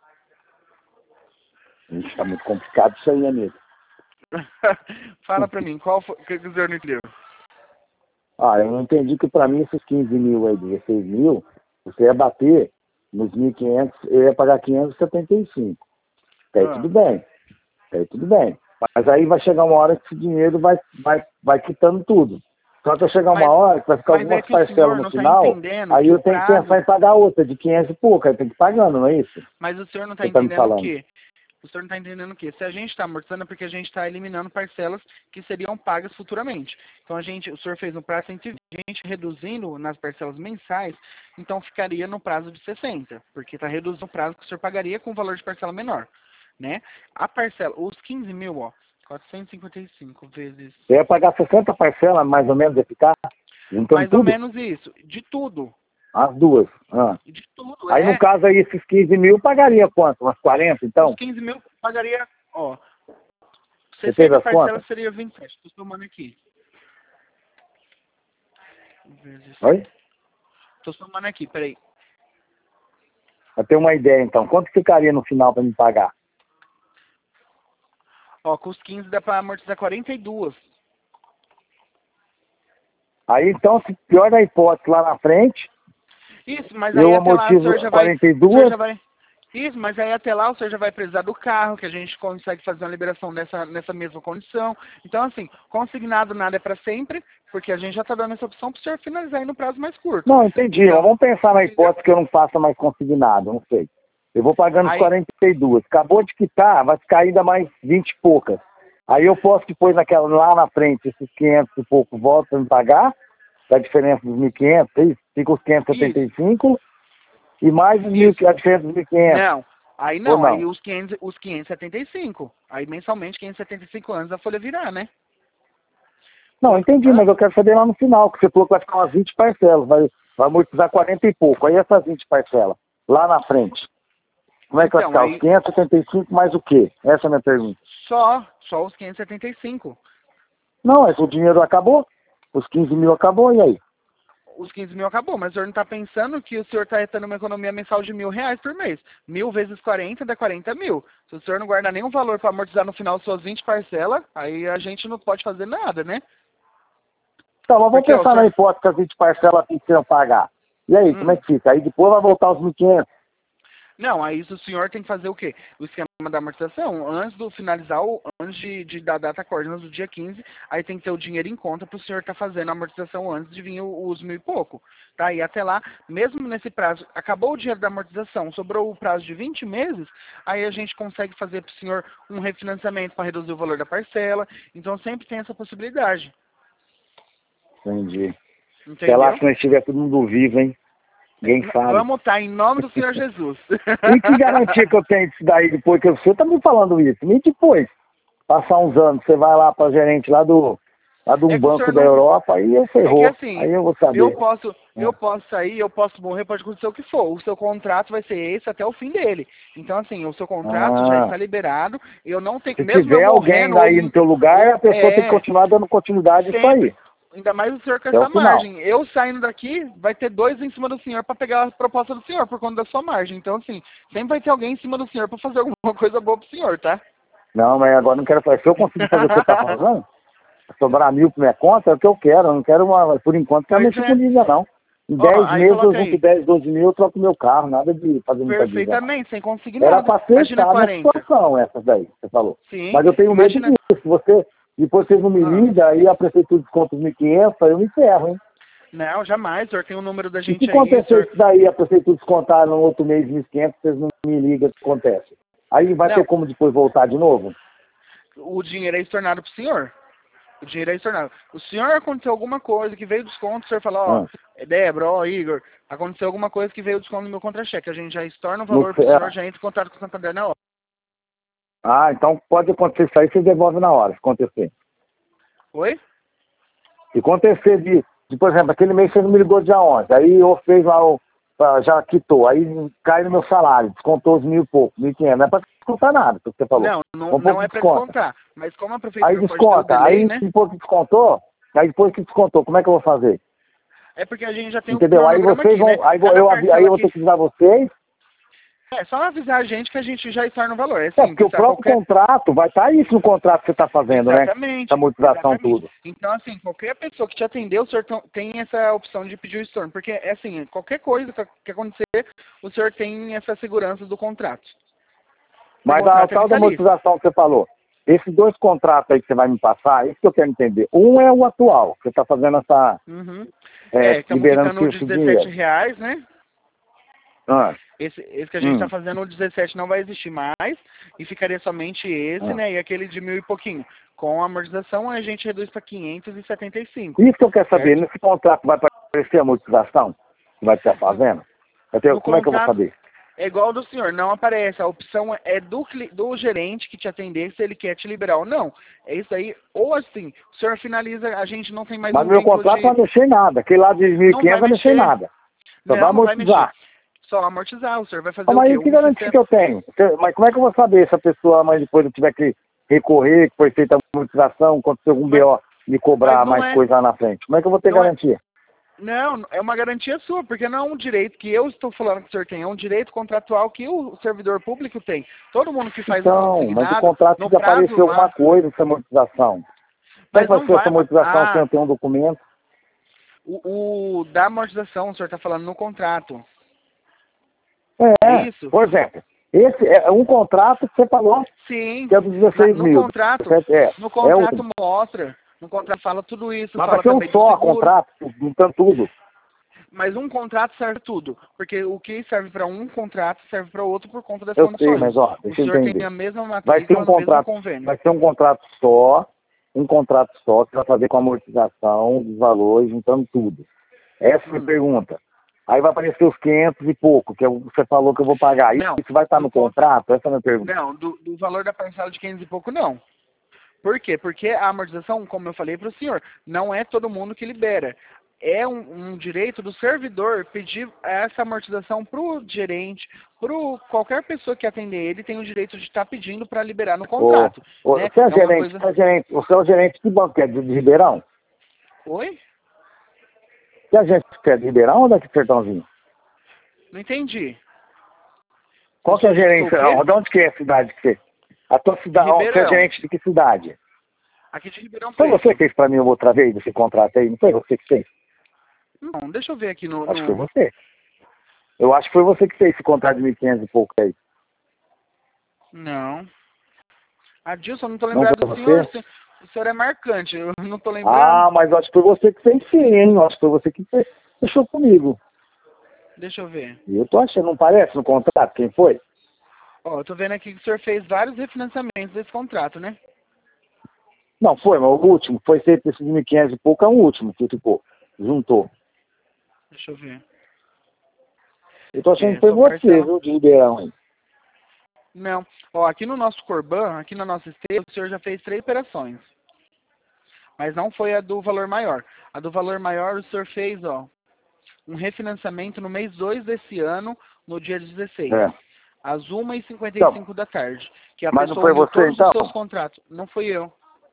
Ixi, tá muito complicado isso aí, amigo. Fala pra mim, qual foi que o senhor não entendeu? Ah, eu não entendi que pra mim esses quinze mil aí, dezesseis mil, você ia bater nos mil e quinhentos, eu ia pagar quinhentos e setenta e cinco. Até aí Ah. tudo bem. Até aí tudo bem. Mas aí vai chegar uma hora que esse dinheiro vai, vai, vai quitando tudo. Só que vai chegar uma Mas- hora que vai ficar mas algumas é que o senhor parcelas no não tá final, entendendo aí que eu o tenho que prazo- pensar em pagar outra de quinhentos e pouco, aí tem que ir pagando, não é isso? Mas o senhor não tá Você tá me entendendo o falando. quê? O senhor não está entendendo o quê? Se a gente está amortizando é porque a gente está eliminando parcelas que seriam pagas futuramente. Então a gente, o senhor fez um prazo cento e vinte, reduzindo nas parcelas mensais, então ficaria no prazo de sessenta, porque está reduzindo o prazo que o senhor pagaria com o valor de parcela menor, né? A parcela, os quinze mil, ó, quatrocentos e cinquenta e cinco vezes... Eu ia pagar sessenta parcelas, mais ou menos, ia ficar, juntando Mais ou tudo, menos isso, de tudo, as duas. Ah. de tudo, Aí, é. no caso aí, esses quinze mil, pagaria quanto? Umas quarenta, então? Os quinze mil pagaria, ó, Você fez sessenta as parcelas contas? seria vinte e sete, estou somando aqui. Vezes... Oi? Tô somando aqui, peraí. Pra ter uma ideia, então. Quanto ficaria no final para me pagar? Ó, com os quinze dá pra amortizar quarenta e dois. Aí, então, se pior da hipótese, lá na frente, Isso, mas aí eu até lá o amortizo senhor já vai... quarenta e O senhor duas, já vai... Isso, mas aí até lá o senhor já vai precisar do carro, que a gente consegue fazer uma liberação nessa, nessa mesma condição. Então, assim, consignado nada é para sempre, porque a gente já está dando essa opção para o senhor finalizar aí no prazo mais curto. Não, entendi. Então, Mas vamos pensar na hipótese que eu não faça mais consignado, não sei. Eu vou pagando os Aí- quarenta e duas. Acabou de quitar, vai ficar ainda mais vinte e poucas. Aí eu posso depois, naquela, lá na frente, esses quinhentos e pouco volta a me pagar, da diferença dos mil e quinhentos, é isso? Fica os quinhentos e setenta e cinco e mais os mil, Isso. a diferença dos mil e quinhentos. Não, aí Ou não, não? aí os, quinhentos, os quinhentos e setenta e cinco. Aí mensalmente quinhentos e setenta e cinco anos a folha virar, né? Não, entendi, Hã? mas eu quero saber lá no final, que você falou que vai ficar umas vinte parcelas, vai, vai amortizar quarenta e pouco. Aí essas vinte parcelas, lá na frente, como é que Então, vai ficar? aí- Os quinhentos e setenta e cinco mais o quê? Essa é a minha pergunta. Só, só os quinhentos e setenta e cinco. Não, mas o dinheiro acabou, os quinze mil acabou, e aí? Os quinze mil acabou, mas o senhor não está pensando que o senhor está tendo uma economia mensal de mil reais por mês. Mil vezes quarenta dá quarenta mil. Se o senhor não guardar nenhum valor para amortizar no final suas vinte parcelas, aí a gente não pode fazer nada, né? Então, mas vamos Porque, ó, pensar o na senhor- hipótese que as vinte parcelas precisam pagar. E aí, Hum. como é que fica? Aí depois vai voltar os mil e quinhentos. Não, aí o senhor tem que fazer o quê? O esquema da amortização, antes do finalizar, o, antes de, de da data corte, antes do dia quinze, aí tem que ter o dinheiro em conta para o senhor estar fazendo a amortização antes de vir o- os mil e pouco. Tá? E até lá, mesmo nesse prazo, acabou o dinheiro da amortização, sobrou o prazo de vinte meses, aí a gente consegue fazer para o senhor um refinanciamento para reduzir o valor da parcela. Então sempre tem essa possibilidade. Entendi. Até Entendeu? lá, se não estiver todo mundo vivo, hein? Ninguém sabe. Vamos estar em nome do Senhor Jesus. E que garantia que eu tenho disso daí depois que você tá me falando isso? E depois, passar uns anos, você vai lá para gerente lá do, lá de um É que o banco senhor da não- Europa, aí eu É ferrou. que assim, Aí eu vou saber. eu posso, É. eu posso sair, eu posso morrer, pode acontecer o que for. O seu contrato vai ser esse até o fim dele. Então, assim, o seu contrato já Ah. está liberado. Eu não tenho, Se mesmo tiver eu alguém morrendo, aí no teu lugar, a pessoa é, tem que continuar dando continuidade a isso aí. sempre. Ainda mais o senhor com Até essa o final. margem. Eu saindo daqui, vai ter dois em cima do senhor para pegar a proposta do senhor por conta da sua margem. Então, assim, sempre vai ter alguém em cima do senhor para fazer alguma coisa boa pro senhor, tá? Não, mas agora não quero fazer. Se eu conseguir fazer o que você tá fazendo, sobrar mil por minha conta, é o que eu quero. Eu não quero, uma, por enquanto, quero Pois mexer é. com dívida, não. Em Ó, dez aí meses eu coloca junto aí. dez, doze mil, eu troco meu carro. Nada de fazer muita dívida, não. Perfeitamente, sem conseguir Era nada. para Imagina acertar a minha quarenta. situação, essas daí, que você falou. Sim. Mas eu tenho medo Imagina... disso. Se você, depois vocês não me Ah. ligam, aí a prefeitura desconta os mil e quinhentos, aí eu me ferro, hein? Não, jamais, o senhor tem o número da E se gente aí, acontecer senhor... isso daí, a prefeitura descontar no outro mês mil e quinhentos, vocês não me ligam, o que acontece? Aí vai Não. ter como depois voltar de novo? O dinheiro é estornado pro senhor. O dinheiro é estornado. O senhor aconteceu alguma coisa que veio desconto, o senhor fala, ó, Ah. Débora, ó, Igor, aconteceu alguma coisa que veio desconto no meu contra-cheque. A gente já estorna o No valor pro céu. senhor, já entra em contato com o Santander na hora. Ah, então pode acontecer isso aí, você devolve na hora, se acontecer. Oi? Se acontecer de, de, por exemplo, aquele mês você não me ligou dia onze, aí eu fez lá, o, ah, já quitou, aí cai no meu salário, descontou os mil e pouco, mil e quinhentos, não é para descontar nada, o que você falou. Não, não, Um pouco não é pra desconta. descontar. Mas como a prefeitura Aí pode ter o desconta, delay, aí né? se pouco descontou, Aí depois que descontou, como é que eu vou fazer? É porque a gente já tem Entendeu? um Aí vocês aqui, vão, né? aí, vou, Cada eu, aí eu vou aqui, ter que avisar vocês. é só avisar a gente que a gente já estorna o valor. É É, porque simples, o tá? próprio Qualquer... contrato, vai estar isso no contrato que você está fazendo, né? Exatamente, Essa amortização, exatamente. tudo. Então, assim, qualquer pessoa que te atender, o senhor tão- tem essa opção de pedir o estorno. Porque, é assim, qualquer coisa que que acontecer, o senhor tem essa segurança do contrato. Mas O a contrato é tal da vitalício. amortização que você falou, esses dois contratos aí que você vai me passar, isso que eu quero entender. Um é o atual, que você está fazendo essa, Uhum. é, É, estamos liberando quitando esse dezessete dinheiro. reais, né? Ah, Esse, esse que a gente está hum, fazendo, o dezessete não vai existir mais, e ficaria somente esse, ah. né? E aquele de mil e pouquinho. Com a amortização, a gente reduz para quinhentos e setenta e cinco, Isso que eu quero saber, certo? nesse contrato vai aparecer a amortização que vai estar No, fazendo? Eu tenho- no como é que eu vou contrato, saber? é igual ao do senhor, não aparece. A opção é do, cli- do gerente que te atender, se ele quer te liberar ou não. É isso aí. Ou assim, o senhor finaliza, a gente não tem mais Mas um meu vínculo contrato não de... vai mexer em nada. Aquele lá de mil e Não vai quinhentos vai mexer em mexer. nada. Só vai Não, não vai mexer. amortizar. Só amortizar. O senhor vai fazer Ah, o quê? mas que Um garantia sistema... que eu tenho? Você- Mas como é que eu vou saber se a pessoa amanhã depois eu tiver que recorrer, que foi feita a amortização, acontecer algum Mas, B O, me cobrar mas não mais é... coisa lá na frente? Como é que eu vou ter Não é... garantia? Não, é uma garantia sua, porque não é um direito que eu estou falando que o senhor tem, é um direito contratual que o servidor público tem. Todo mundo que faz o Então, mas o consignado, contrato no já prazo apareceu alguma lá, coisa, essa amortização. Como é mas que vai não ser essa vai... amortização sem Ah, eu ter um documento? o, o da amortização, o senhor está falando no contrato. É É, isso? por exemplo, esse é um contrato que você falou Sim. que é dos Na- dezesseis no mil. contrato, É, no é um. contrato mostra, no contrato fala tudo isso, Mas vai fala ser um também do só seguro. contrato, juntando tudo. Mas um contrato serve tudo, porque o que serve para um contrato serve para outro por conta das Eu sei, condições. mas ó, O deixa eu senhor tem entender. a mesma Vai ser matrícula um no mesmo contrato, convênio. vai ser um contrato só, um contrato só que vai fazer com a amortização dos valores, juntando tudo. Essa é a minha Hum. pergunta. Aí vai aparecer os quinhentos e pouco, que é o que você falou que eu vou pagar. Não, Isso vai estar do no con- contrato? Essa é a minha pergunta. não, do, do valor da parcela de quinhentos e pouco não. Por quê? Porque a amortização, como eu falei para o senhor, não é todo mundo que libera. É um, um direito do servidor pedir essa amortização para o gerente, para qualquer pessoa que atender ele, tem o direito de estar pedindo para liberar no Ô, contrato. ô, Né? você é É uma gerente, coisa... você é gerente, você é o gerente que banco que é de, de Ribeirão? Oi? Você é gerente que é de Ribeirão ou daqui de Sertãozinho? Não entendi. Qual que é a Sou o gerência? quê? De onde que é a cidade que você? A tua De cidade, você é Ribeirão. gerente de que cidade? Aqui de Ribeirão Foi você Preto. que fez pra mim outra vez esse contrato aí? Não foi você que fez? Não, deixa eu ver aqui no... Acho que foi no... você. Eu acho que foi você que fez esse contrato de mil e quinhentos e pouco aí. Não. Adilson, não tô Não lembrado foi do senhor. você? O senhor é marcante, eu não tô lembrando. Ah, mas acho que foi você que fez sim, hein? Acho que foi você que fez. Fechou comigo. Deixa eu ver. E eu tô achando, não parece no contrato quem foi? Ó, eu tô vendo aqui que o senhor fez vários refinanciamentos desse contrato, né? Não, foi, mas o último, foi feito esse de mil e quinhentos e pouco, é o último que ficou. Juntou. Deixa eu ver. Eu tô achando É, que foi sua você, parcela... viu, de Ribeirão aí. Não. Ó, aqui no nosso Corban, aqui na nossa esteira, o senhor já fez três operações. Mas não foi a do valor maior. A do valor maior o senhor fez, ó, um refinanciamento no mês dois desse ano, no dia dezesseis. É. Às uma e cinquenta e cinco Então, da tarde. Que a mas não pessoa foi uniu você, todos então? os seus contratos. Não fui eu.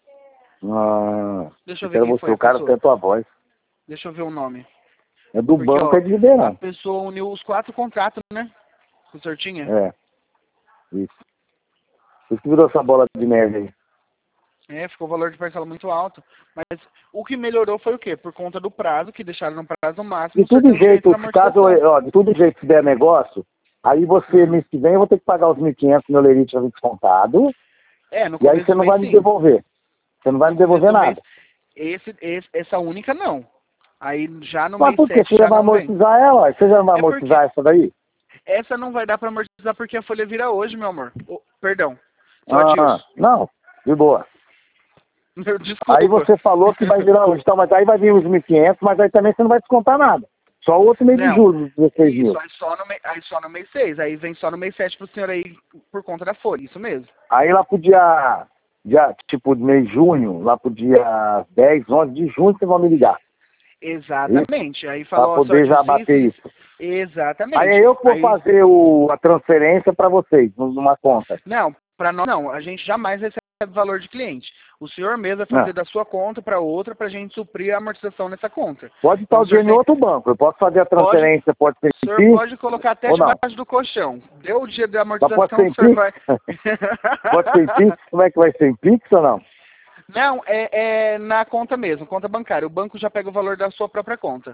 Ah, Deixa eu ver era quem você, foi a o cara pessoa. tem a tua voz. Deixa eu ver o nome. É do Porque, banco, ó, é de a Ribeirão. pessoa uniu os quatro contratos, né? Que o senhor tinha. É, isso. Isso que virou essa bola de neve aí. É, ficou o valor de parcela muito alto. Mas o que melhorou foi o quê? Por conta do prazo, que deixaram no prazo máximo, De o senhor todo tem o direito jeito, da se caso, amortização. ó, de todo jeito se der negócio, aí você, Hum. mês que vem, eu vou ter que pagar os mil e quinhentos meu lerite já descontado, É, no e aí começo você do não mês, vai me sim. devolver. Você não vai No me começo devolver do mês, nada. esse, esse, essa única não. Aí já no Mas mês por quê? sete Você já já vai não vem. amortizar ela? Você já não vai É porque amortizar essa daí? essa não vai dar pra amortizar porque a folha vira hoje, meu amor. Oh, perdão. Seu Ah, Adilson. não, de boa. Meu, desculpa. Aí você falou que vai virar hoje, então, mas aí vai vir os mil e quinhentos, mas aí também você não vai descontar nada. Só o outro mês de Não. julho, dos dezesseis Isso, mil. aí só, no mês, aí só no mês seis. Aí vem só no mês sete pro senhor aí por conta da folha. Isso mesmo. Aí lá pro dia, dia, tipo, mês de junho, lá pro dia dez, onze de junho, vocês vão me ligar. Exatamente. Aí Pra falou, ó, poder senhor já Adilson, bater isso, isso. isso. Exatamente. Aí é eu que vou Aí- fazer o, a transferência pra vocês, numa conta. Não, pra nós não. A gente jamais recebe valor de cliente. O senhor mesmo vai fazer Ah. da sua conta para outra para a gente suprir a amortização nessa conta. Pode estar Então, o o senhor dinheiro em tem- outro banco. Eu posso fazer a transferência, pode, ser O em senhor Pix, pode colocar até ou não? debaixo do colchão. Deu o dia da Mas pode amortização, ser o em senhor Pix? vai... Pode ser em Pix? Como é que vai ser em Pix ou não? Não, é, é na conta mesmo, conta bancária. O banco já pega o valor da sua própria conta.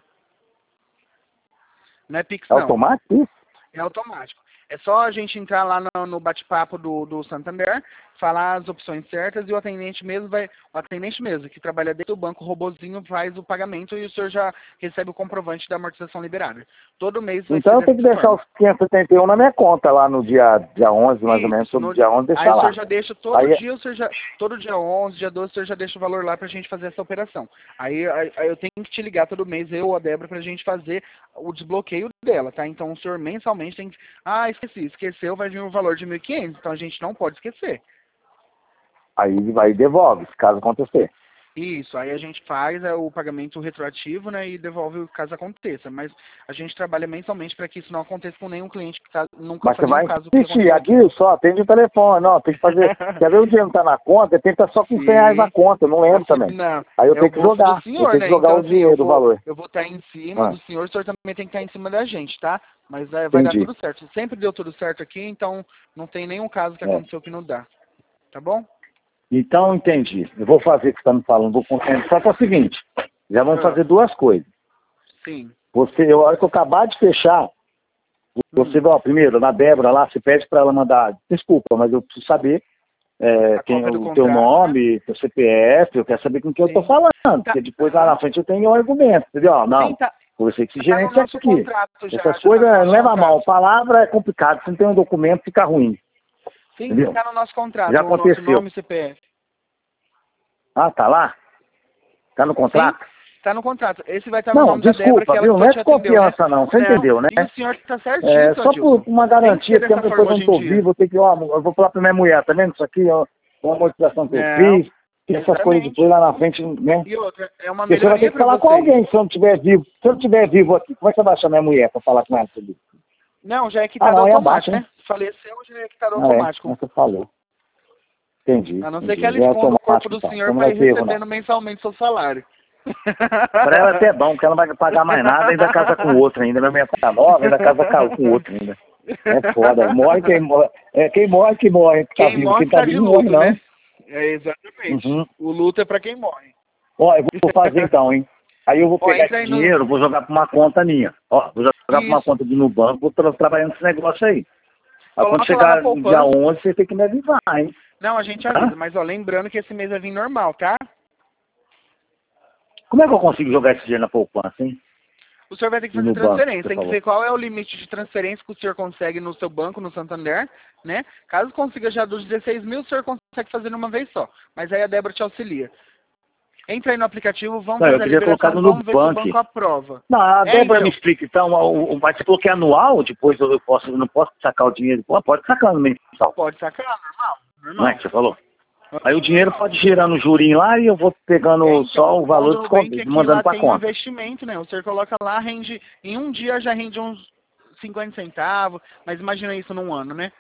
Não é Pix, É não. automático isso? É automático. É só a gente entrar lá no, no bate-papo do, do Santander, falar as opções certas e o atendente mesmo vai, o atendente mesmo, que trabalha dentro do banco, o robozinho faz o pagamento e o senhor já recebe o comprovante da amortização liberada. Todo mês vai Então eu ser tenho que dessa deixar forma. os quinhentos e setenta e um na minha conta lá no dia, dia onze, mais ou menos, Isso, todo no- dia onze, aí deixar o lá. senhor já deixa, todo Aí- dia, o senhor já, todo dia onze, dia doze, o senhor já deixa o valor lá pra gente fazer essa operação. Aí, aí- aí eu tenho que te ligar todo mês, eu ou a Débora, pra gente fazer o desbloqueio dela, tá? Então o senhor mensalmente tem que... Ah, esqueci, esqueceu, vai vir o valor de mil e quinhentos, então a gente não pode esquecer. Aí vai e devolve, se caso acontecer. Isso, aí a gente faz é, o pagamento retroativo, né, e devolve caso aconteça. Mas a gente trabalha mensalmente para que isso não aconteça com nenhum cliente que tá, nunca Mas você foi nenhum vai caso que insistir, aconteceu aqui. aqui só, atende o telefone, não, tem que fazer, quer ver o dinheiro não tá na conta, tem que estar só com cem reais na Sim. conta, eu não lembro Assim, também. não, Aí eu é tenho o que bolso jogar, do senhor, eu tenho né? que jogar Então, o assim, dinheiro, eu do vou, valor. eu vou estar em cima Ah, do senhor, o senhor também tem que estar em cima da gente, tá? Mas é, vai dar entendi. tudo certo. Sempre deu tudo certo aqui, então não tem nenhum caso que É. aconteceu que não dá. Tá bom? Então, entendi. Eu vou fazer o que você está me falando, vou concentrar. Só que é o seguinte, já vamos Ah. fazer duas coisas. Sim. Você, a hora que eu acabar de fechar, você Hum. vai, ó, primeiro, na Débora lá, você pede para ela mandar, desculpa, mas eu preciso saber é, A quem é cópia do o teu contrato, nome, teu C P F, eu quero saber com quem eu estou Sim. falando, Tá. porque depois lá na frente eu tenho um argumento, entendeu? Ó, Não, Sim, tá, conversei com esse tá no gerente nosso aqui. contrato já. Essas já coisas, tá no não nosso leva a mal, contrato. palavra é complicado, se não tem um documento fica ruim, Sim, entendeu? está no nosso contrato, Já o nosso aconteceu. nome e C P F. Ah, tá lá? Tá no contrato? Sim, está no contrato. Esse vai estar no Não, nome da Débora, que desculpa, ela viu? que Não foi é te atendeu, né? desconfiança não, você entendeu, né? E o senhor está certinho, É, seu só por Adilson. uma Tem que garantia, ser porque dessa depois forma eu não hoje em estou dia. vivo, eu tenho que, ó, eu vou falar pra minha mulher, tá vendo isso aqui, ó, uma amortização que eu Não, fiz, e essas coisas exatamente. depois lá na frente, né? E outra, é uma Porque você vai ter melhoria que para falar com vocês. alguém se eu não estiver vivo. Se eu não estiver vivo aqui, como é que você vai achar minha mulher pra falar com ela sobre isso? Não, já é Ah, quitado não, é automático, abaixo, né? né? Faleceu, já é quitado Ah, é, automático. como você falou. Entendi, A não ser que entendi. ela Já é esconda o corpo automático do então, senhor então não para vai ir ter erro não. recebendo mensalmente seu salário. Pra ela é até bom, porque ela não vai pagar mais nada, ainda casa com outro ainda. Minha mulher tá nova, ainda casa com outro ainda. É foda, morre quem morre. É, quem morre que morre, que tá Quem vivo. morre Quem tá tá de vivo não morre, luto, não. né? É, exatamente. Uhum. O luto é para quem morre. Ó, eu vou fazer então, hein? Aí eu vou Ó, pegar entra esse aí no... dinheiro, vou jogar pra uma conta minha. Ó, vou jogar pra uma Isso. conta de no banco, vou tra trabalhando nesse negócio aí. Aí quando Coloca lá na chegar no dia poupança. onze, você tem que me avisar, hein? Não, a gente Tá? avisa, mas ó, lembrando que esse mês vai vir normal, tá? Como é que eu consigo jogar esse dinheiro na poupança, hein? O senhor vai ter que E fazer no banco, transferência, você tem que falou. ver qual é o limite de transferência que o senhor consegue no seu banco, no Santander, né? Caso consiga já dos dezesseis mil, o senhor consegue fazer numa vez só. Mas aí a Débora te auxilia. Entra aí no aplicativo, vamos Não, eu fazer a queria colocar liberação, no vamos ver se o Nubank. banco aprova. Não, a É, Débora então. me explica, então, o, o, mas você falou que é anual, depois eu posso, eu não posso sacar o dinheiro. Pô, pode sacar no mensal, Pode sacar, normal, não é normal. que você falou? Aí o dinheiro pode girar no jurinho lá e eu vou pegando É, então, só o valor do Nubank descont- aqui mandando lá pra tem um conta. investimento, né? O senhor coloca lá, rende, em um dia já rende uns cinquenta centavos, mas imagina isso num ano, né?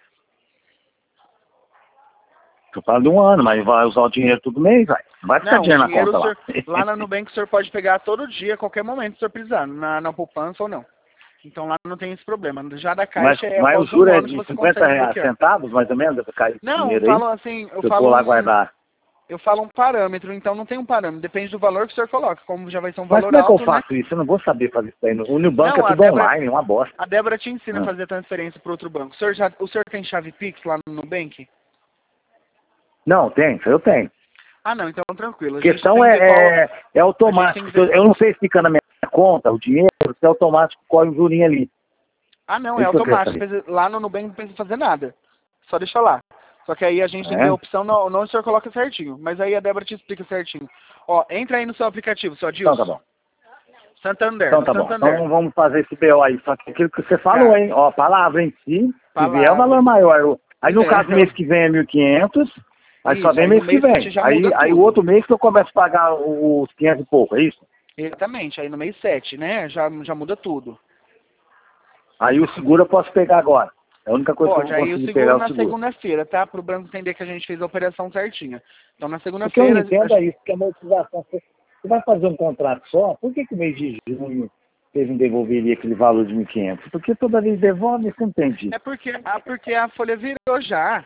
Eu falo de um ano, mas vai usar o dinheiro todo mês, vai. Não vai ficar Não, o dinheiro na dinheiro conta o lá. senhor, lá na Nubank o senhor pode pegar todo dia, a qualquer momento, se o senhor precisar, na, na poupança ou não. Então lá não tem esse problema. Já da Mas, Caixa é mas o após um juro é ano que de você cinquenta consegue reais, bloquear. centavos, mais ou menos, pra cair esse Não, eu dinheiro falo aí. assim, eu Se eu falo for lá um, guardar. eu falo um parâmetro, então não tem um parâmetro, depende do valor que o senhor coloca. Como já vai ser um Mas valor como é que eu alto, né? faço isso? Eu não vou saber fazer isso aí. O Nubank Não, é a tudo Débora, online, é uma bosta. a Débora te ensina a Ah. fazer transferência para outro banco. O senhor, já, o senhor tem chave Pix lá no Nubank? Não, tem, eu tenho. Ah, não, então tranquilo. A A gente questão tem que é, ver qual... é, é A gente automático. tem que ver... Eu não sei se fica na minha conta o dinheiro, se é automático, corre o jurinho ali. Ah, não, É é isso que eu quero automático. Precisa- Lá no Nubank não precisa fazer nada. Só deixa lá. Só que aí a gente tem que ver É? a opção, não, não o senhor coloca certinho. Mas aí a Débora te explica certinho. Ó, entra aí no seu aplicativo, seu Então Adilson. tá bom. Santander, Então no tá bom. Santander. Então vamos fazer esse B O aí. Só que aquilo que você falou, Tá. hein? Ó, a palavra em si, se vier é o Palavra. valor maior. Aí no É. caso, mês que vem é mil e quinhentos, aí só Isso, vem aí mês no que mês sete vem. já Aí, muda aí o tudo. outro mês que eu começo a pagar os quinhentos e pouco, é isso? Exatamente, aí no mês sete, né? Já, já muda tudo. Aí o seguro eu posso pegar agora. É a única coisa que eu Pode, vou aí eu conseguir seguro pegar o na seguro. segunda-feira, tá? Pro banco entender que a gente fez a operação certinha. Então na Porque eu não segunda-feira... a entendo é gente- isso, que a amortização, você, você vai fazer um contrato só, por que que o mês de junho vocês não devolveriam aquele valor de mil e quinhentos? Porque toda vez devolve, você não entende. É porque, ah, porque a folha virou já.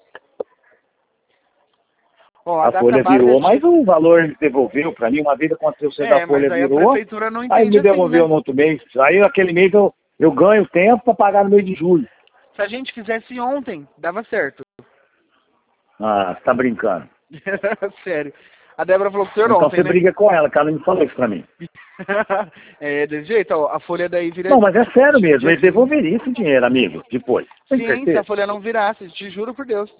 Ó, a, A data folha base virou, é mas de... o valor ele devolveu para mim, uma vez aconteceu, você da É, mas folha aí a virou, prefeitura não aí entende me assim, devolveu né? no outro mês. Aí aquele mês eu, eu ganho tempo para pagar no mês de julho. Se a gente fizesse ontem, dava certo. Ah, você tá brincando. Sério. A Débora falou com o senhor Então ontem, você né? briga com ela, que ela não me falou isso pra mim. É, desse jeito, ó, a folha daí vira... Não, mas é sério mesmo, dia eles quinze. devolveriam esse dinheiro, amigo, depois. Tem Sim, se a certeza? folha não virasse, te juro por Deus.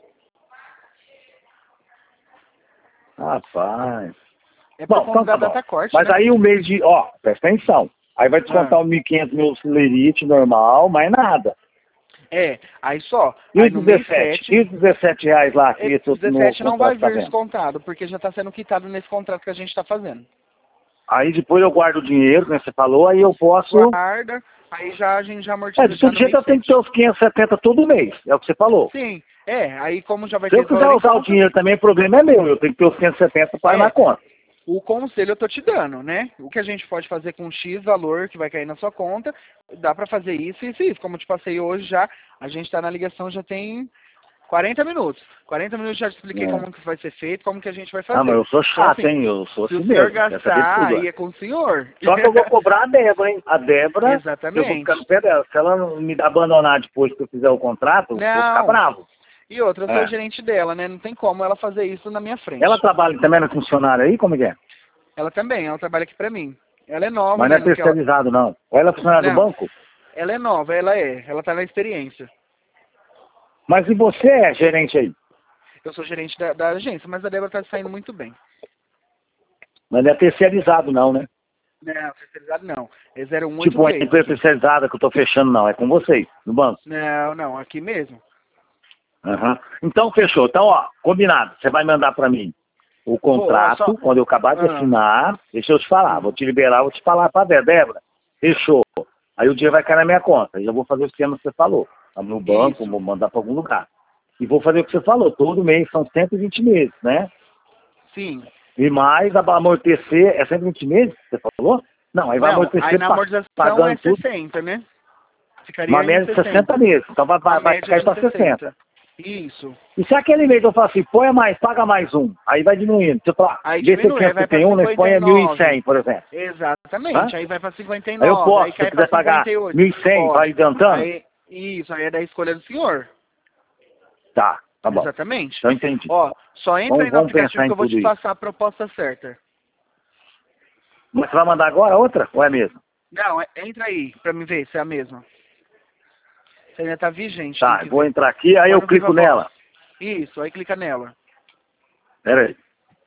Rapaz. É por Bom, conta então da tá bom. data corte, Mas né? aí o mês de, ó, presta atenção. Aí vai Ah, descontar o mil e quinhentos meu lerite normal, mais nada. é, aí só, E aí os no mês dezessete? sete, E os dezessete reais lá que esse esse outro novo dezessete não vai contrato tá vir vendo? descontado, porque já está sendo quitado nesse contrato que a gente está fazendo. Aí depois eu guardo o dinheiro, como você falou, aí eu posso... Guarda, aí já a gente já É, amortiza de já todo no jeito mês eu tenho que sete. ter os quinhentos e setenta todo mês, é o que você falou. Sim, é, aí como já vai Se ter eu esse quiser valor em usar o conta, dinheiro também, o problema é meu. Eu tenho que ter os quinhentos e setenta para na é, conta. o conselho eu tô te dando, né? O que a gente pode fazer com X valor que vai cair na sua conta, dá pra fazer isso e isso. Como eu te passei hoje já, a gente tá na ligação já tem quarenta minutos. quarenta minutos já te expliquei É. como que vai ser feito, como que a gente vai Ah, mas fazer. eu sou Então chato, assim, hein? Eu sou se assim o senhor mesmo. Quer saber de gastar, tudo, aí ó. é com o senhor. Só que eu vou cobrar a Débora, hein? A Débora, eu vou ficar Exatamente. no pé dela. Se ela não me abandonar depois que eu fizer o contrato, eu vou ficar Não. bravo. E outra, eu sou É. gerente dela, né? Não tem como ela fazer isso na minha frente. Ela trabalha também na funcionária aí? Como é que é? Ela também, ela trabalha aqui pra mim. Ela é nova, Mas não né? é No que ela... terceirizado, não. Ou ela é funcionária do Não, banco? ela é nova, ela é. Ela tá na experiência. Mas e você é gerente aí? Eu sou gerente da, da agência, mas a Débora tá saindo muito bem. Mas não é terceirizado, não, né? Não, terceirizado não. É zero um oito Tipo uma três empresa aqui. terceirizada que eu tô fechando, não. É com vocês, no banco. Não, não, aqui mesmo. Aham. Então, fechou. Então, ó, combinado. Você vai mandar para mim o Vou, ó, contrato, só... quando eu acabar de Ah, assinar, deixa eu te falar, hum, vou te liberar, vou te falar para Débora, Débora, fechou. Aí o dinheiro vai cair na minha conta. Aí eu vou fazer o esquema que você falou. Tá no banco, isso, vou mandar para algum lugar. E vou fazer o que você falou, todo mês são cento e vinte meses, né? sim. E mais a amortecer, é cento e vinte meses, você falou? Não, aí vai Não, aí amortecer na pa- amortização é pagando tudo, sessenta, né? uma Ficaria em média de sessenta sessenta. meses. Então vai, Uma vai, vai média cair de para sessenta. sessenta. Isso. E se aquele mês eu falo assim, põe mais, paga mais um, aí vai diminuindo. Tipo, lá, Aí desse diminui, aí vai pra oitocentos e setenta e um, nós põe mil e cinquenta e nove. cem, por exemplo. Exatamente, Hã? aí vai pra cinquenta e Aí eu nove, aí posso, se eu cai pra quiser pagar cinquenta e oito. mil e cem, vai Pode. adiantando? Aí, isso, aí é da escolha do senhor. Tá, tá bom. Exatamente. Então entendi. Ó, só entra aí Vamos, no vamos aplicativo pensar que em eu vou tudo te isso. passar a proposta certa. Mas você vai mandar agora outra? Ou é mesmo? Não, é- entra aí pra me ver se é a mesma. Você ainda tá vigente, tem Tá, que eu vou ver. entrar aqui, aí Põe eu no Viva clico Voz. nela. Isso, aí clica nela. Pera aí.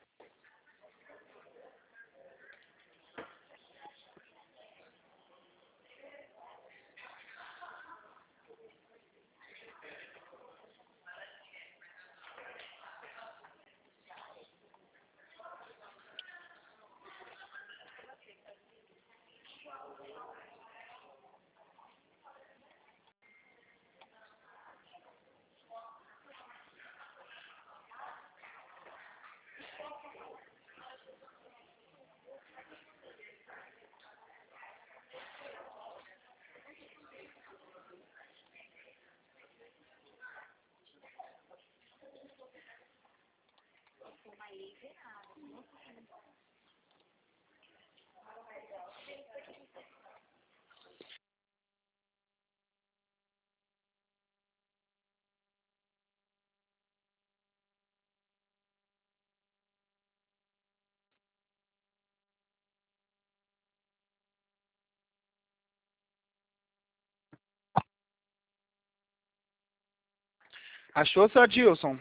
Achou, seu Adilson?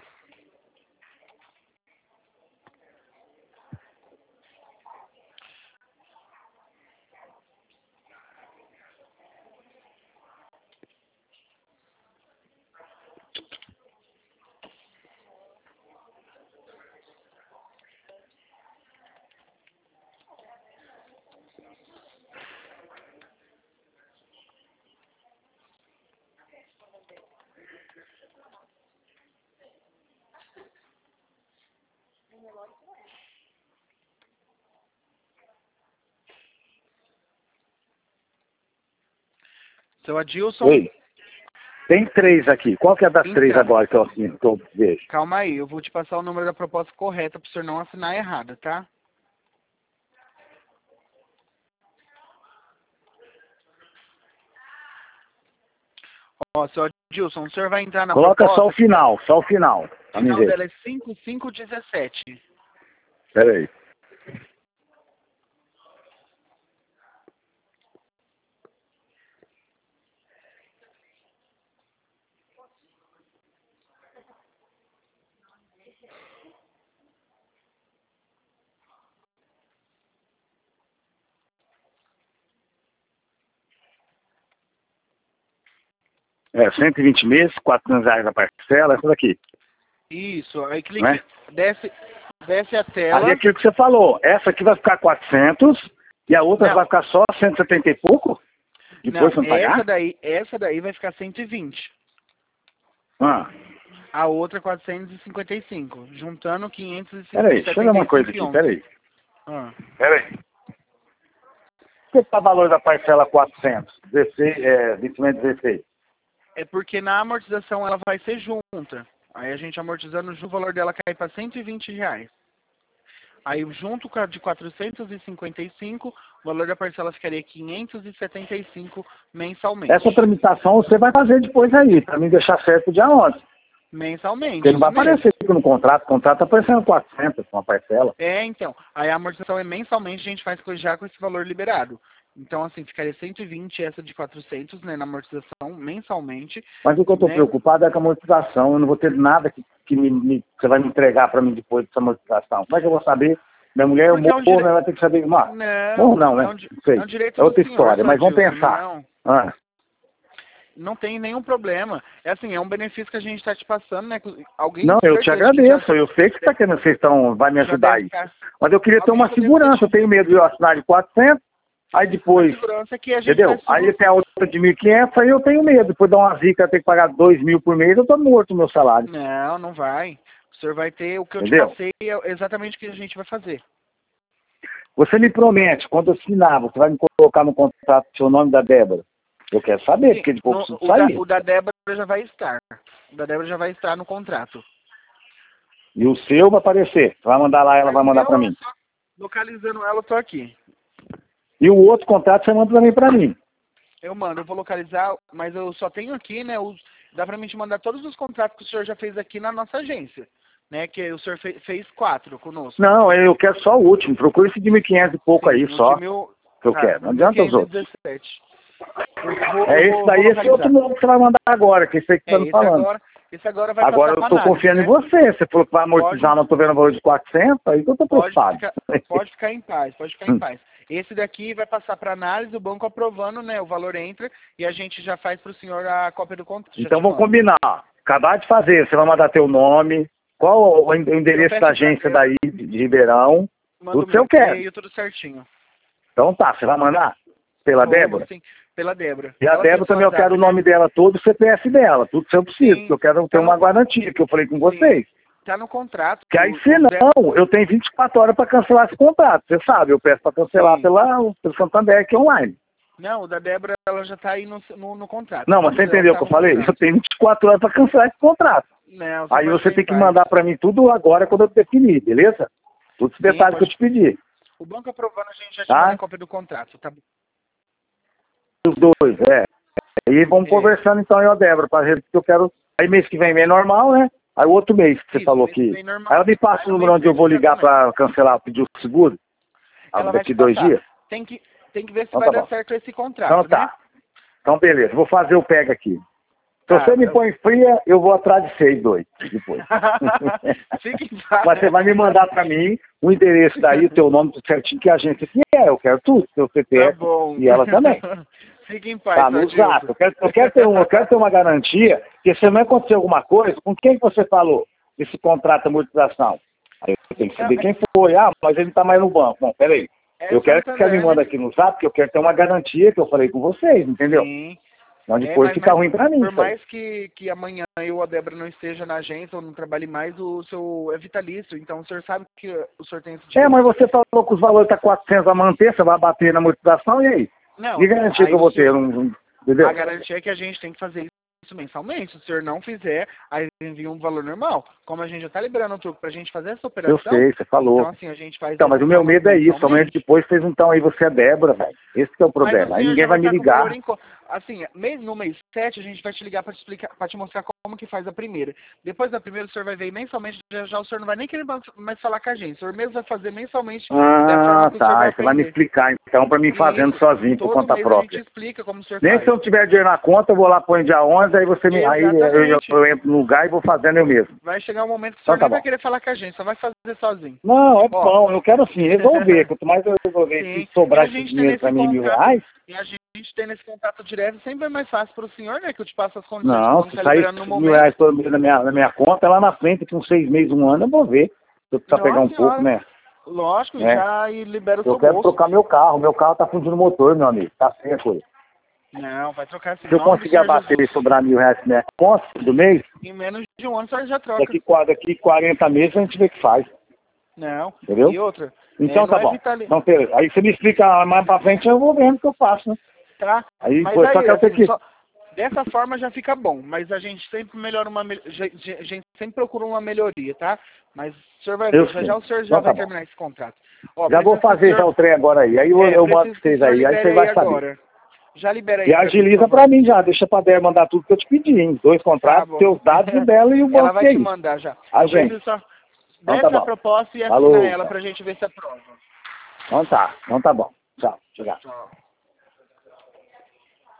Seu Adilson. Oi. Tem três aqui. Qual que é das Então. três agora que eu assino, que eu vejo? Calma aí, eu vou te passar o número da proposta correta para o senhor não assinar errada, tá? Ó, seu Adilson, o senhor vai entrar na Coloca proposta... só o final, só o final. O Pra mim final ver. dela é cinco cinco um sete. Pera aí. É, cento e vinte meses, quatrocentos reais a parcela, essa daqui. Isso, aí clique, Né? desce, desce a tela. Ali é aquilo que você falou. Essa aqui vai ficar quatrocentos e a outra Não. vai ficar só cento e setenta e pouco? Depois Não, você não pagar? essa daí, essa daí vai ficar cento e vinte. Ah, A outra quatrocentos e cinquenta e cinco. Juntando quinhentos e pera aí, deixa eu ver uma coisa aqui, pera aí. Ah. Pera aí. Por que tá o valor da parcela quatrocentos? dezesseis, é, vencimento dezesseis. É porque na amortização ela vai ser junta. Aí a gente amortizando, o valor dela cai para cento e vinte reais. Aí junto com a de quatrocentos e cinquenta e cinco, o valor da parcela ficaria quinhentos e setenta e cinco mensalmente. Essa tramitação você vai fazer depois aí, pra mim deixar certo o dia onze. Mensalmente. Porque não vai isso mesmo. aparecer aqui no contrato. O contrato tá aparecendo quatrocentos, uma parcela. É, então. Aí a amortização é mensalmente, a gente faz já com esse valor liberado. Então, assim, ficaria cento e vinte essa de quatrocentos, né, na amortização, mensalmente. Mas o que eu tô né? preocupado é com a amortização. Eu não vou ter nada que, que me, me- você vai me entregar pra mim depois dessa amortização. Como é que eu vou saber? Minha mulher, eu Porque é um morro, dire- ela vai ter que saber. Mano, Não, ou não, né? é um, di- Não sei. é um direito É outra do senhor, história, mas vamos Adilson, pensar. Não, Ah, não tem nenhum problema. É assim, é um benefício que a gente está te passando, né? que Alguém não, eu te certeza que já- agradeço. Eu sei que tá querendo, vocês estão, vai me já ajudar deve aí. ficar- Mas eu queria ter Alguém uma já deve segurança. ter Eu tenho medo de eu assinar de quatrocentos, aí A depois, segurança é que a gente entendeu? vai Aí tem a outra de mil e quinhentos, aí eu tenho medo. Depois dar uma zica, eu tenho que pagar dois mil por mês, eu tô morto no meu salário. Não, não vai. O senhor vai ter o que eu Entendeu? te passei, é exatamente o que a gente vai fazer. Você me promete, quando eu assinar, você vai me colocar no contrato o seu nome da Débora. Eu quero saber, porque depois eu No- preciso o, da, sair. o da Débora já vai estar. O da Débora já vai estar no contrato. E o seu vai aparecer. Você vai mandar lá, ela vai mandar pra mim. Localizando ela, eu tô aqui. E o outro contrato você manda também pra mim. Eu mando, eu vou localizar, mas eu só tenho aqui, né? Os, dá pra mim te mandar todos os contratos que o senhor já fez aqui na nossa agência. Né? Que o senhor fe, fez quatro conosco. Não, eu quero só o último. Procura esse de mil e quinhentos e pouco Sim, aí, o só. de mil, Que eu tá, quero. Não adianta os outros. mil quinhentos e dezessete. Eu vou- É eu esse vou- daí, vou esse outro localizar. novo que você vai mandar agora, que esse aí que É, você tá me esse falando. agora, esse agora vai Agora passar eu pra tô análise, confiando né? em você. Você falou que vai amortizar, Pode. não tô vendo o valor de quatrocentos, aí que eu tô Pode preocupado. ficar, pode ficar em paz, pode ficar em paz. Esse daqui vai passar para análise, o banco aprovando, né? O valor entra e a gente já faz para o senhor a cópia do contrato. Então vamos combinar. Acabar de fazer, você vai mandar teu nome, qual o endereço da agência daí de Ribeirão, tudo que eu quero. E tudo certinho. Então tá, você vai mandar pela Vou, Débora? Sim, pela Débora. E a Ela tem Débora o seu também eu quero o WhatsApp, né? nome dela todo, o C P F dela, tudo que eu preciso, Sim, porque eu quero ter tá uma no- garantia, que eu falei com vocês. Tá no contrato. Que aí, o- se o Zé- não, eu tenho vinte e quatro horas para cancelar esse contrato. Você sabe, eu peço para cancelar Sim. pela, pelo Santander aqui online. Não, o da Débora, ela já tá aí no, no, no contrato. Não, mas você Ela entendeu o tá que eu no falei? contrato. Eu tenho vinte e quatro horas para cancelar esse contrato. Não, Aí pode você ficar tem em que paz. mandar para mim tudo agora quando eu definir, beleza? Todos os Sim, detalhes que eu pode- te pedi. O banco aprovando, a gente já te Tá? manda a cópia do contrato, tá? Os dois, é. Aí vamos É. conversando então, eu e a Débora, para ver que eu quero. Aí mês que vem vem normal, né? Aí o outro mês que você Isso, falou mês que que. vem normal. Aí ela me passa Aí o no número mês onde eu que vou vem ligar também. para cancelar, pedir o seguro. Ela vai Daqui te dois passar. dias. Tem que, tem que ver se Então vai tá dar bom. certo esse contrato, Então né? tá. Então beleza, vou fazer o pega aqui. Se Tá, você me eu- põe fria, eu vou atrás de seis, dois, depois. Fique em paz. Mas você vai me mandar para mim o endereço daí, o teu nome, tudo certinho, que agência que é. Eu quero tudo, seu C P F Tá bom. e ela também. Fique em paz, Tá, no Adilson. zap. Eu quero, eu, quero ter um, eu quero ter uma garantia que se não acontecer alguma coisa, com quem que você falou esse contrato de amortização? Aí eu tenho que saber quem foi. Ah, mas ele tá mais no banco. Não, peraí. É Eu quero que você Santander, me manda né? aqui no zap, que eu quero ter uma garantia que eu falei com vocês, entendeu? Sim. Não É, depois mas- fica mas ruim pra mim. Por isso aí. mais que, que amanhã eu ou a Débora não esteja na agência ou não trabalhe mais, o seu é vitalício. Então o senhor sabe que o senhor tem esse É, direito. mas você falou que os valores tá quatrocentos a manter, você vai bater na amortização, e aí? Não, Que garantia aí que eu o vou ter? senhor- Um, um- Entendeu? A garantia é que a gente tem que fazer isso mensalmente. Se o senhor não fizer, aí envia um valor normal. Como a gente já está liberando o truco para a gente fazer essa operação... Eu sei, você falou. Então, assim, a gente faz... Então, mas o meu medo é isso. Amanhã depois vocês não estão aí, você é Débora, velho. Esse que é o problema. Aí ninguém vai me ligar. Em, assim, no mês sete, a gente vai te ligar para te explicar, para te mostrar como que faz a primeira. Depois da primeira, o senhor vai ver mensalmente, já, já o senhor não vai nem querer mais falar com a gente. O senhor mesmo vai fazer mensalmente ah, da forma que tá, o senhor vai você vai me explicar, então, para mim fazendo isso, sozinho, por conta mês própria. A gente explica como o senhor Nem faz. se eu não tiver dinheiro na conta, eu vou lá, põe dia onze, aí você me, aí eu, eu, eu entro no lugar e vou fazendo eu mesmo. Vai chegar um momento que o senhor então, tá nem vai bom. querer falar com a gente, só vai fazer sozinho. Não, é Ó, bom, eu quero assim, resolver. Quanto mais eu resolver, sim, se sobrar e a esse gente dinheiro para mim, mil reais... E a gente tem nesse contato direto, sempre é mais fácil para o senhor, né? Que eu te passo as condições Não, que se tá sair liberando no mil momento. reais todo mês na minha, na minha conta, lá na frente, com seis meses, um ano, eu vou ver. Se eu precisar Nossa pegar um senhora. pouco, né? Lógico, É. já e libera o Eu seu quero bolso. trocar meu carro. Meu carro tá fundindo motor, meu amigo. Tá feia a coisa. Não, vai trocar esse Se eu nome do conseguir senhor abater Jesus. e sobrar mil reais na minha conta do mês, Em menos de um ano o senhor já troca. daqui, daqui quarenta meses a gente vê o que faz. Não. Entendeu? E outra. Então é, tá é bom. Vitali... Então, aí você me explica mais pra frente, eu vou vendo o que eu faço, né? Tá. Aí, Mas pô, aí, só que eu assim, tenho que... só... dessa forma já fica bom. Mas a gente sempre melhora uma... A gente sempre procura uma melhoria, tá? Mas o senhor vai ver. Já, já o senhor já então, vai tá terminar esse contrato. Ó, já vou fazer senhor... já o trem agora aí. Aí eu, é, eu mando pra vocês aí. Aí você vai saber. Agora. Já libera aí. E agiliza pra mim já, deixa pra Débora mandar tudo que eu te pedi, hein? Dois contratos, tá seus dados, o dela e o ela banco vai aí. te mandar já. A eu gente. Só... Então Desce tá a bom. proposta e assina Falou, ela então. pra gente ver se aprova. Então tá, então tá bom. Tchau, tchau. Tchau.